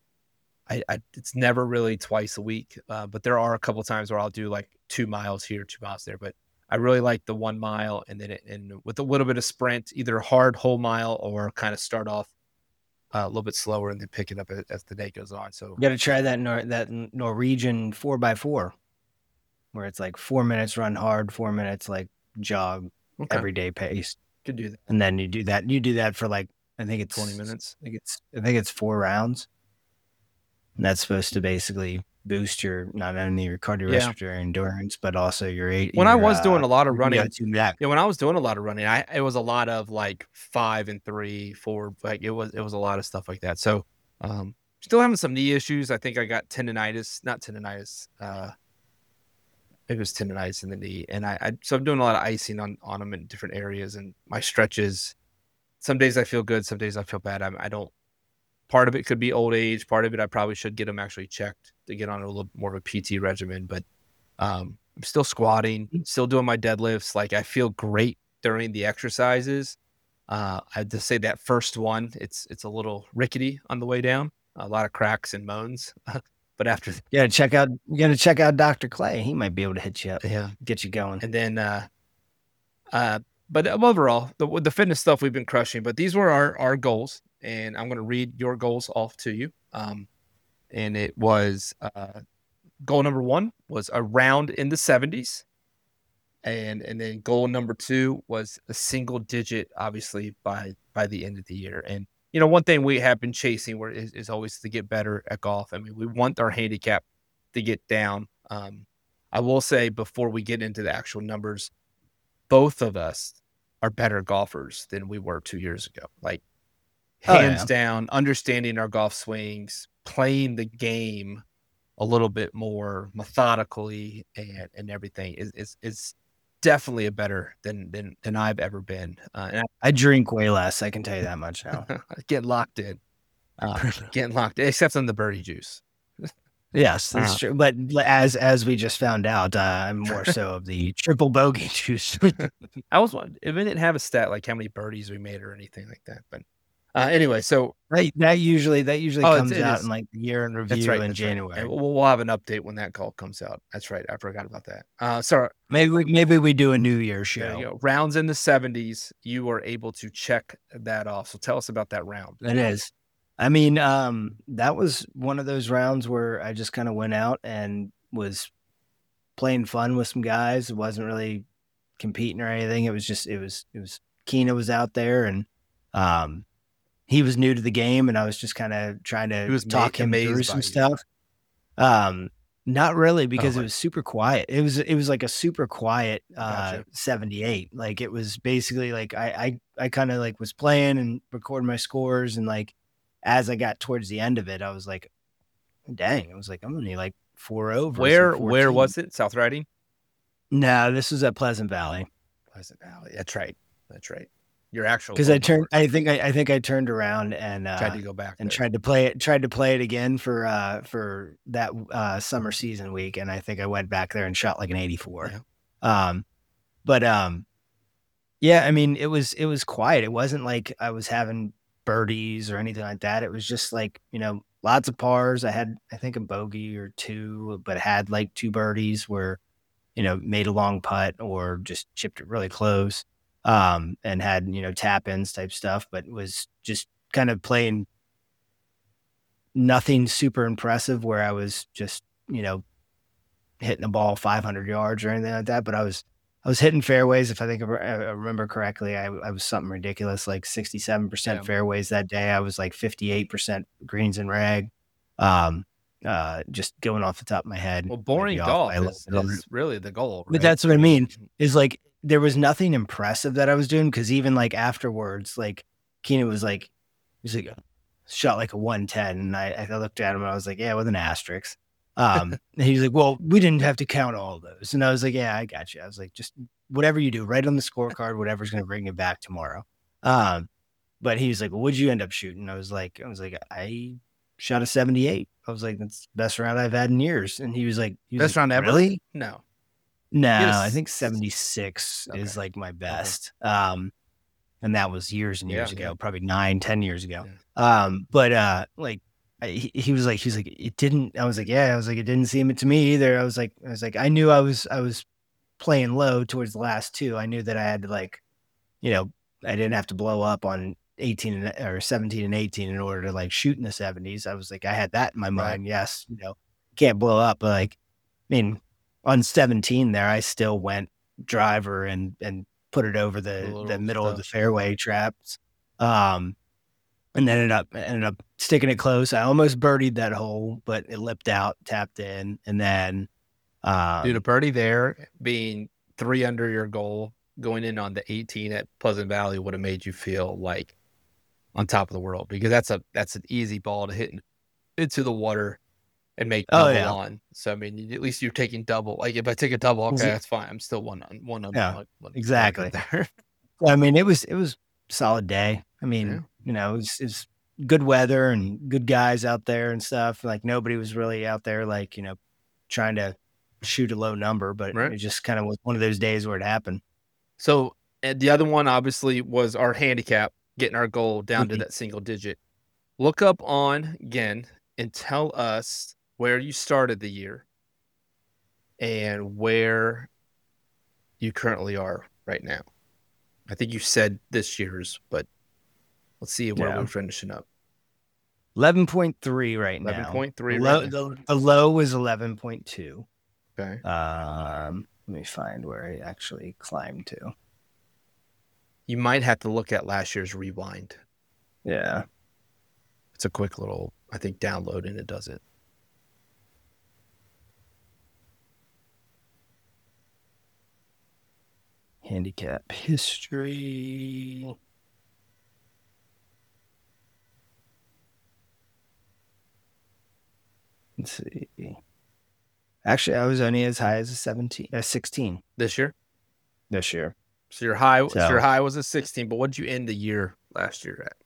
I, I it's never really twice a week, uh, but there are a couple times where I'll do like two miles here, two miles there. But I really like the one mile, and then it, and with a little bit of sprint, either a hard whole mile or kind of start off uh, a little bit slower and then pick it up as, as the day goes on. So You got to try that Nor- that Norwegian four by four, where it's like four minutes run hard, four minutes like jog okay, everyday pace, could do that. and then you do that. You do that for like I think it's twenty minutes. I think it's I think it's four rounds. And that's supposed to basically boost your not only your cardiorespiratory endurance, but also your eight. When I your, was doing uh, a lot of your running, V O two max. yeah, when I was doing a lot of running, I it was a lot of like five and three, four, like it was it was a lot of stuff like that. So um still having some knee issues. I think I got tendonitis, not tendonitis, uh it was tendonitis in the knee. And I, I so I'm doing a lot of icing on on them in different areas, and my stretches. Some days I feel good, some days I feel bad. I, I don't. Part of it could be old age. Part of it I probably should get them actually checked to get on a little more of a P T regimen. But um, I'm still squatting, still doing my deadlifts. Like I feel great during the exercises. Uh, I have to say that first one, it's it's a little rickety on the way down, a lot of cracks and moans. But after, You gotta check out. You gotta check out Doctor Clay. He might be able to hit you up, yeah, get you going. and then, uh, uh, but overall, the the fitness stuff we've been crushing. But these were our our goals, and I'm gonna read your goals off to you. Um, and it was uh, goal number one was a round in the seventies. And and then goal number two was a single digit, obviously by by the end of the year. And you know, one thing we have been chasing where is, is always to get better at golf. I mean, we want our handicap to get down. Um, I will say before we get into the actual numbers, both of us are better golfers than we were two years ago. Like Oh, hands yeah. down, understanding our golf swings, playing the game a little bit more methodically and and everything is is is definitely a better than than than I've ever been. Uh, and I drink way less. I can tell you that much now. I get locked in, uh, getting locked in, except on the birdie juice. Yes, that's Uh, true. But l- as as we just found out, uh, I'm more so of the triple bogey juice. I was wondering if it didn't have a stat like how many birdies we made or anything like that. But uh, anyway, so Right, that usually that usually oh, it's, comes it out is. in like the year in That's review right. in That's right. January. And we'll, we'll have an update when that call comes out. That's right. I forgot about that. Uh, so Maybe we, maybe we do a New Year there you show. go. Rounds in the seventies. You were able to check that off. So tell us about that round. It is. I mean, um, that was one of those rounds where I just kind of went out and was playing fun with some guys. It wasn't really competing or anything. It was just it was it was Keena was out there and um he was new to the game and I was just kind of trying He to was talk ma- him through amazed by some you. stuff. Um not really because Oh, it was super quiet. It was it was like a super quiet uh Gotcha. seventy-eight. Like it was basically like I I I kind of like was playing and recording my scores and like as I got towards the end of it, I was like, dang, I was like, I'm only like four over. Where where was it? South Riding? No, this was at Pleasant Valley. Pleasant Valley. That's right. That's right. Your actual Because I home turned, course. I think I, I think I turned around and uh, Tried to go back and there. tried to play it, tried to play it again for uh for that uh summer season week, and I think I went back there and shot like an eighty-four. Yeah. Um, but um, yeah, I mean, it was it was quiet. It wasn't like I was having birdies or anything like that. It was just like you know lots of pars. I had I think a bogey or two, but had like two birdies where you know made a long putt or just chipped it really close um, and had, you know, tap ins type stuff, but was just kind of playing nothing super impressive where I was just, you know, hitting the ball five hundred yards or anything like that. But I was, I was hitting fairways. If I think of, I remember correctly, I, I was something ridiculous, like sixty-seven percent Yeah. fairways that day. I was like fifty-eight percent greens and rag. Um, uh, just going off the top of my head. Well, maybe boring off golf by a little is, bit. is really the goal, right? But that's what I mean is like there was nothing impressive that I was doing because even like afterwards, like Keenan was like, he was like, shot like a one ten. And I, I looked at him and I was like, yeah, with an asterisk. Um, and he's like, well, we didn't have to count all of those. And I was like, yeah, I got you. I was like, just whatever you do, write on the scorecard, whatever's going to bring you back tomorrow. Um, but he was like, well, what'd you end up shooting? I was like, I was like, I shot a seventy-eight. I was like, that's the best round I've had in years. And he was like, he was Best like, round ever? really? No. No, Yes. I think seventy-six Okay. is like my best. Um, and that was years and Yeah, years ago, yeah. probably nine, ten years ago. Yeah. Um, but uh, like I, he, he was like, he was like, it didn't. I was like, yeah. I was like, it didn't seem it to me either. I was like, I was like, I knew I was, I was playing low towards the last two. I knew that I had to like, you know, I didn't have to blow up on eighteen and, or seventeen and eighteen in order to like shoot in the seventies. I was like, I had that in my mind. Yes, you know, can't blow up, but like, I mean, on seventeen there, I still went driver and and put it over the Little the middle of the stuff. fairway traps. Um, and ended up ended up sticking it close. I almost birdied that hole, but it lipped out, tapped in, and then um, Dude, a birdie there being three under your goal going in on the eighteen at Pleasant Valley would have made you feel like on top of the world because that's a that's an easy ball to hit in, into the water and make Oh, double yeah. on. So I mean, at least you're taking double. Like if I take a double, okay, Exa- that's fine. I'm still one on one on Yeah, one, one exactly. there. I mean, it was it was a solid day. I mean, Yeah. you know, it was, it was good weather and good guys out there and stuff. Like nobody was really out there, like you know, trying to shoot a low number, but Right. it just kind of was one of those days where it happened. So and the other one obviously was our handicap, getting our goal down to Mhm. that single digit. Look up on again and tell us where you started the year and where you currently are right now. I think you said this year's, but let's see where Yeah. we're finishing up. eleven point three right now. eleven point three The right low, now. the, the low was eleven point two. Okay. Um, let me find where I actually climbed to. You might have to look at last year's rewind. Yeah. It's a quick little, I think, download and it does it. Handicap history. Let's see. Actually, I was only as high as a seventeen, a sixteen This year? this year. So your high, So, so your high was a sixteen, but what did you end the year last year at?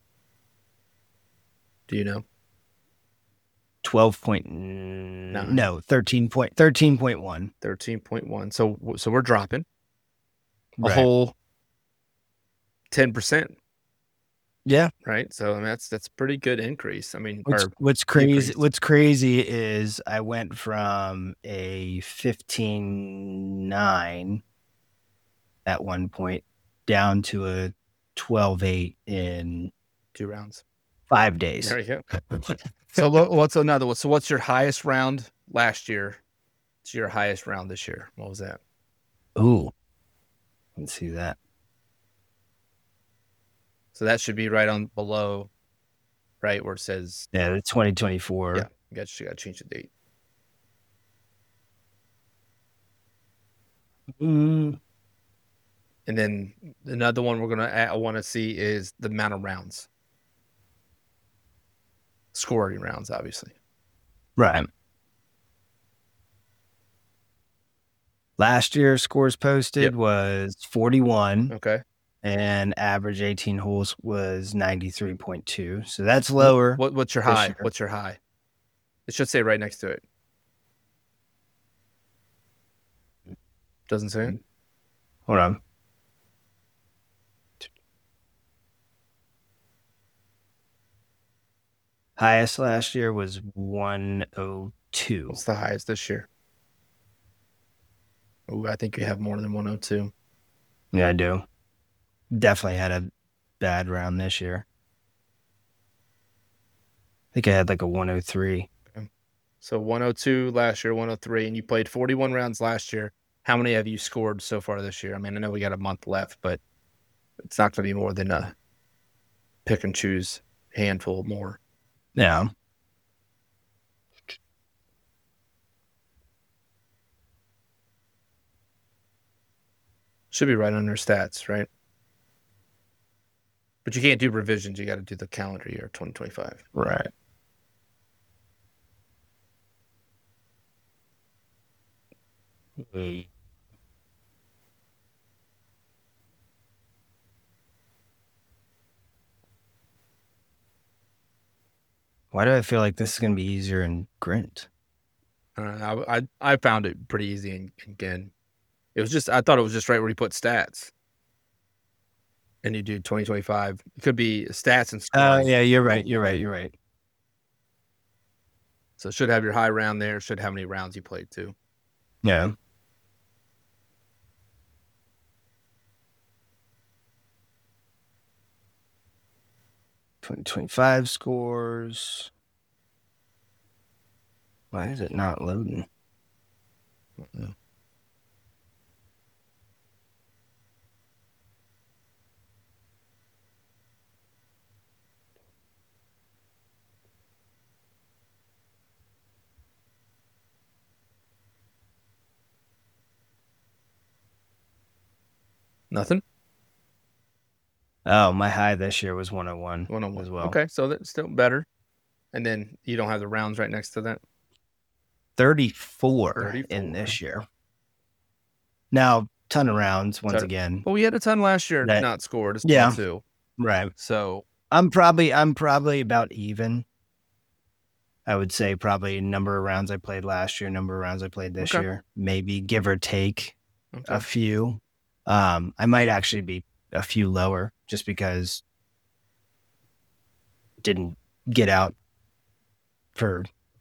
Do you know? twelve point nine. No, thirteen point thirteen point one. thirteen point one. So so we're dropping a Right. whole ten percent. Yeah. Right. So I mean, that's that's pretty good increase. I mean, What's, or what's crazy? decrease. What's crazy is I went from a fifteen nine at one point down to a twelve eight in two rounds, five days. There you go. So what's another one? So what's your highest round last year? It's your highest round this year. What was that? Ooh, let's see that. So that should be right on below, right where it says. Yeah, the twenty twenty-four. Yeah, you got you got to change the date. Mm. And then another one we're gonna I want to see is the amount of rounds, scoring rounds, obviously. Right. Last year, scores posted yep. was forty-one. Okay. And average eighteen holes was ninety-three point two. So that's lower. What, what's your high? Year. What's your high? It should say right next to it. Doesn't say it? Hold on. Highest last year was one oh two. What's the highest this year? Oh, I think you have more than one oh two. Yeah, I do. Definitely had a bad round this year. I think I had like a one oh three. Okay. So one oh two last year, one oh three, and you played forty-one rounds last year. How many have you scored so far this year? I mean, I know we got a month left, but it's not going to be more than a pick and choose handful more. Yeah. Should be right under stats, right? But you can't do revisions. You got to do the calendar year, twenty twenty-five. Right. Mm. Why do I feel like this is going to be easier in Grint? Uh, I, I I found it pretty easy, and again, it was just I thought it was just right where you put stats, and you do twenty twenty-five. It could be stats and scores. Oh, uh, yeah, you're right. You're right. You're right. So it should have your high round there. Should have how many rounds you played too. Yeah. twenty twenty-five scores. Why is it not loading? I don't know. Nothing? Oh, my high this year was one oh one. one oh one as well. Okay, so that's still better. And then you don't have the rounds right next to that? thirty-four, thirty-four. In this year. Now, ton of rounds once ton. again. Well, we had a ton last year that, not scored. It's yeah. Two. Right. So I'm probably I'm probably about even. I would say probably number of rounds I played last year, number of rounds I played this okay. year, maybe give or take okay. a few. Um, I might actually be a few lower just because didn't get out for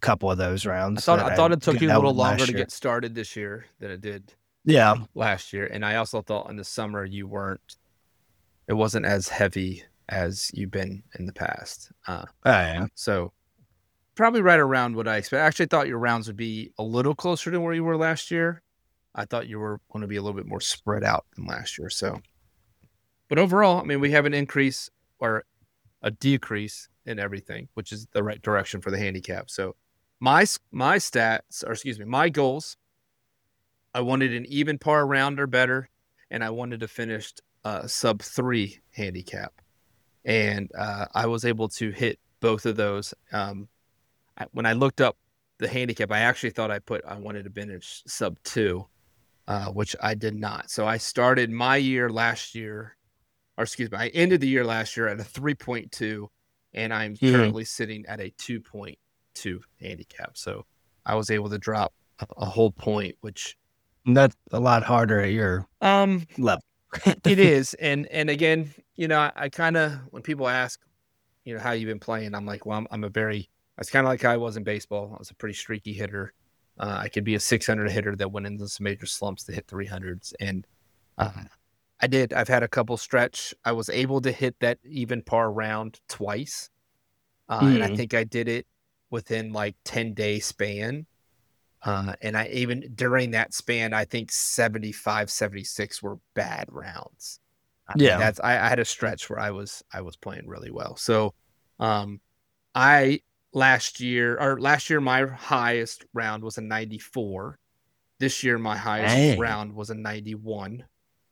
couple of those I rounds thought that I I thought it took got you a out little with longer last to year. get started this year than it did Yeah. last year, and I also thought in the summer you weren't. It wasn't as heavy as you've been in the past. Uh, Oh, yeah. so probably right around what I expect. I actually thought your rounds would be a little closer to where you were last year. I thought you were going to be a little bit more spread out than last year. So, but overall, I mean, we have an increase or a decrease in everything, which is the right direction for the handicap. So, my my stats, or excuse me, my goals. I wanted an even par round or better, and I wanted to finish uh, sub three handicap, and uh, I was able to hit both of those. Um, I, when I looked up the handicap, I actually thought I put I wanted to finish sub two, uh, which I did not. So I started my year last year, or excuse me, I ended the year last year at a three point two, and I'm Mhm. currently sitting at a two point two handicap. So I was able to drop a, a whole point, which That's a lot harder at your um level. it is. And and again, you know, I, I kind of when people ask, you know, how you been playing, I'm like, well, I'm, I'm a very it's kind of like I was in baseball. I was a pretty streaky hitter. Uh, I could be a six hundred hitter that went into some major slumps to hit three hundreds, and uh, I did. I've had a couple stretch. I was able to hit that even par round twice, uh, and I Mhm. think I did it within like ten day span. Uh, and I even during that span, I think seventy-five, seventy-six were bad rounds. I mean, Yeah. that's I, I had a stretch where I was I was playing really well. So, um, I last year or last year my highest round was a ninety-four. This year my highest Dang. round was a ninety-one,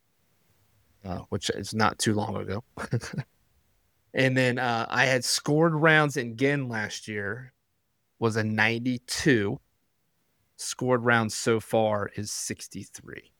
uh, which is not too long ago. And then uh, I had scored rounds again last year was a ninety-two. Scored rounds so far is sixty-three.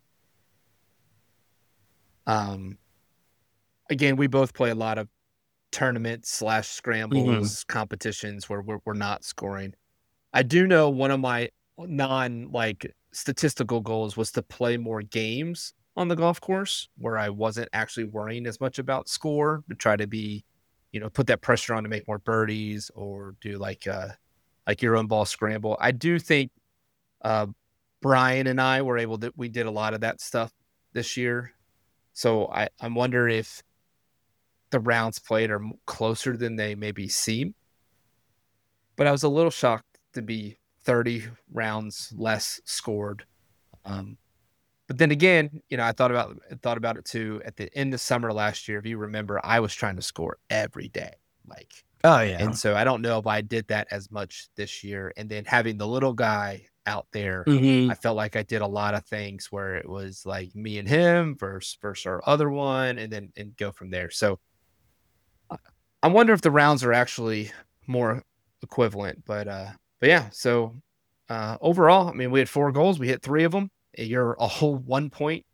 Um, again, we both play a lot of tournaments slash Mhm. scrambles competitions where we're, we're not scoring. I do know one of my non like statistical goals was to play more games on the golf course where I wasn't actually worrying as much about score to try to be, you know, put that pressure on to make more birdies or do like uh like your own ball scramble. I do think uh Brian and I were able to we did a lot of that stuff this year. So I I wonder if the rounds played are m- closer than they maybe seem. But I was a little shocked to be thirty rounds less scored. Um, but then again, you know, I thought about thought about it too. At the end of summer last year, if you remember, I was trying to score every day, like, Oh, yeah. and so I don't know if I did that as much this year. And then having the little guy out there, I Mhm. felt like I did a lot of things where it was like me and him versus versus our other one, and then and go from there. So I I wonder if the rounds are actually more equivalent, but, uh but yeah, so, uh, overall, I mean, we had four goals, we hit three of them. You're a whole one point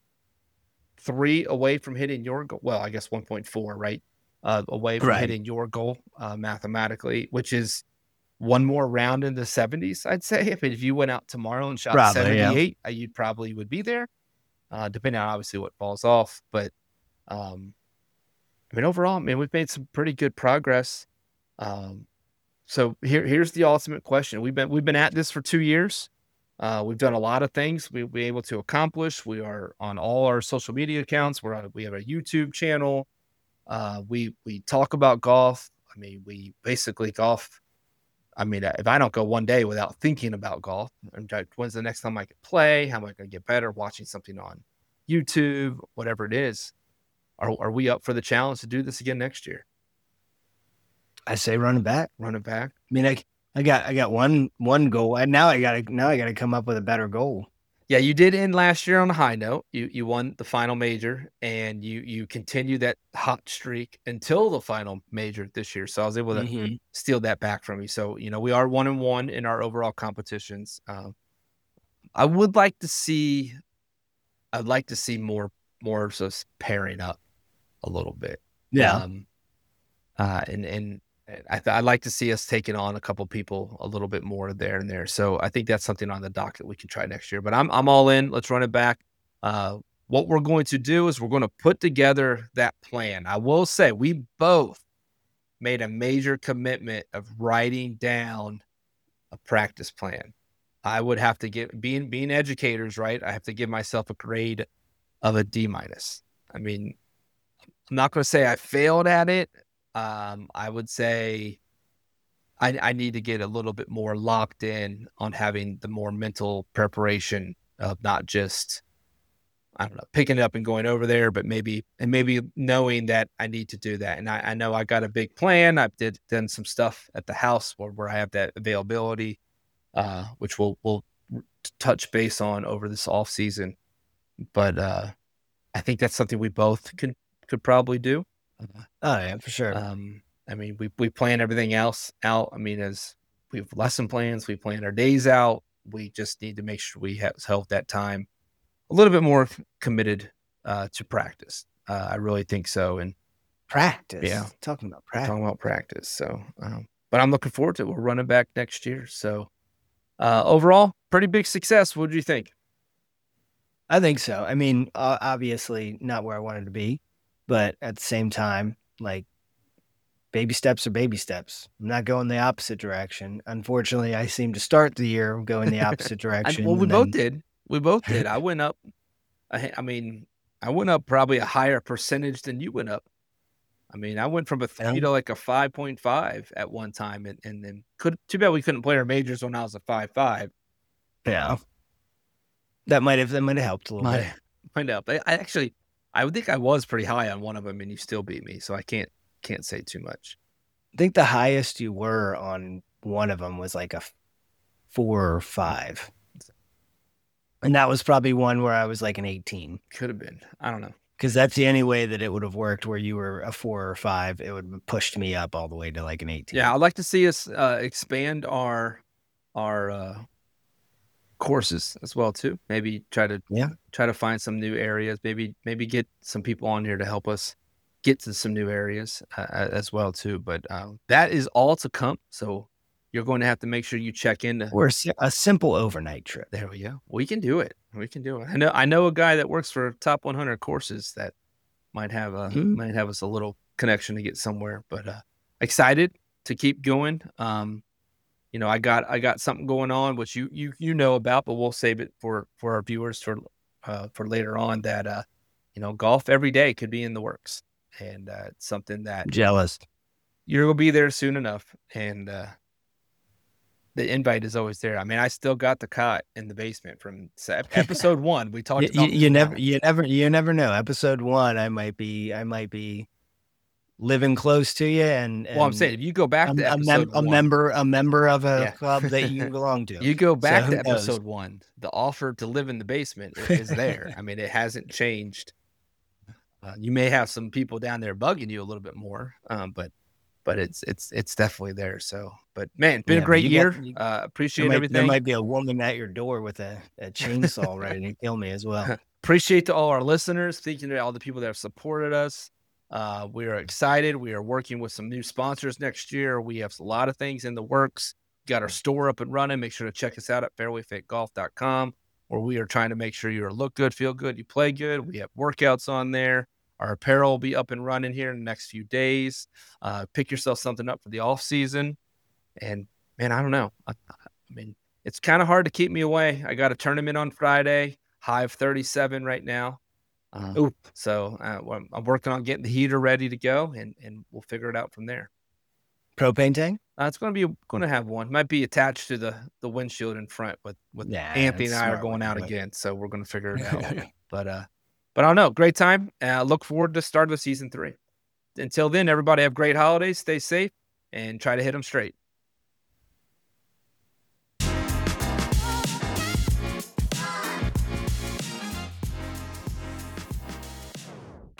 three away from hitting your goal well, I guess one point four, right? Uh, away from Right. hitting your goal, uh, mathematically, which is one more round in the seventies, I'd say. I mean, if you went out tomorrow and shot Probably, yeah. seventy-eight, uh, you'd probably would be there, uh, depending on obviously what falls off, but, um, I mean, overall, I mean, we've made some pretty good progress. Um, so here here's the ultimate question. We've been we've been at this for two years. Uh, we've done a lot of things we've been able to accomplish. We are on all our social media accounts. We're on, we have a YouTube channel. Uh, we we talk about golf. I mean, we basically golf. I mean, uh, if I don't go one day without thinking about golf, I'm like, when's the next time I can play? How am I going to get better? Watching something on YouTube, whatever it is. Are are we up for the challenge to do this again next year? I say run it back. Run it back. I mean, I I got I got one one goal, and now I gotta now I gotta come up with a better goal. Yeah, you did end last year on a high note. You you won the final major, and you you continued that hot streak until the final major this year. So I was able to Mhm. steal that back from you. So you know we are one and one in our overall competitions. Um, I would like to see. I'd like to see more more of us pairing up a little bit. Yeah. Um, uh, and and and I th- I'd like to see us taking on a couple people a little bit more there and there. So I think that's something on the docket we can try next year. But I'm I'm all in. Let's run it back. Uh, what we're going to do is we're going to put together that plan. I will say we both made a major commitment of writing down a practice plan. I would have to give being being educators, right? I have to give myself a grade of a D minus. I mean, I'm not going to say I failed at it. Um, I would say I, I need to get a little bit more locked in on having the more mental preparation of not just, I don't know, picking it up and going over there, but maybe, and maybe knowing that I need to do that. And I, I know I got a big plan. I've did done some stuff at the house where, where I have that availability, uh, which we'll, we'll touch base on over this off season. But, uh, I think that's something we both could, could probably do. Oh yeah, for sure. Um, I mean, we, we plan everything else out. I mean, as we have lesson plans, we plan our days out. We just need to make sure we have held that time a little bit more committed uh, to practice. Uh, I really think so. And practice. Yeah. Talking about practice. Talking about practice. So, um, but I'm looking forward to it. We're running back next year. So uh, overall, pretty big success. What did you think? I think so. I mean, uh, obviously not where I wanted to be, but at the same time, like, baby steps are baby steps. I'm not going the opposite direction. Unfortunately, I seem to start the year going the opposite direction. I, well, we both then... did. We both did. I went up. I, I mean, I went up probably a higher percentage than you went up. I mean, I went from a three yeah. to like a five point five at one time, and and then could too bad we couldn't play our majors when I was a five five. Yeah, that might have that might have helped a little might, bit. Might help. I, I actually, I would think I was pretty high on one of them, and you still beat me, so I can't can't say too much. I think the highest you were on one of them was like a four or five. And that was probably one where I was like an eighteen. Could have been. I don't know. Because that's the only way that it would have worked where you were a four or five. It would have pushed me up all the way to like an eighteen. Yeah, I'd like to see us uh, expand our our uh, courses as well too. Maybe try to yeah try to find some new areas. Maybe maybe get some people on here to help us get to some new areas uh, as well too. But um, that is all to come. So you're going to have to make sure you check in. Or a simple overnight trip. There we go. We can do it. We can do it. I know. I know a guy that works for Top one hundred Courses that might have a mm-hmm. might have us a little connection to get somewhere. But uh, excited to keep going. Um, you know, I got I got something going on which you you you know about, but we'll save it for for our viewers for uh, for later on. That uh, you know, golf every day could be in the works, and uh, it's something that I'm jealous. You're gonna be there soon enough, and. Uh, The invite is always there. I mean, I still got the cot in the basement from episode one. We talked. you, about you, you never, you never, you never know. Episode one, I might be, I might be living close to you. And, and well, I'm saying if you go back a, to episode a, mem- one, a member, a member of a yeah. club that you belong to. You go back so to episode knows? one. The offer to live in the basement is there. I mean, it hasn't changed. Uh, you may have some people down there bugging you a little bit more, um, but. But it's it's it's definitely there. So, but man, been yeah, a great year. Got, you, uh, appreciate there might, everything. There might be a woman at your door with a, a chainsaw ready to kill me as well. Appreciate to all our listeners. Thanking to all the people that have supported us. Uh, we are excited. We are working with some new sponsors next year. We have a lot of things in the works. Got our store up and running. Make sure to check us out at fairway fit golf dot com, where we are trying to make sure you look good, feel good, you play good. We have workouts on there. Our apparel will be up and running here in the next few days. Uh, pick yourself something up for the off season. And man, I don't know. I, I mean, it's kind of hard to keep me away. I got a tournament on Friday, high of thirty-seven right now. Uh, so uh, I'm working on getting the heater ready to go, and, and we'll figure it out from there. Propane tank? Uh, it's going to be going to have one. Might be attached to the the windshield in front. With with yeah, Anthony and I are going out again, so we're going to figure it out. but uh. But I don't know. Great time. Uh, look forward to the start of season three. Until then, everybody have great holidays. Stay safe and try to hit them straight.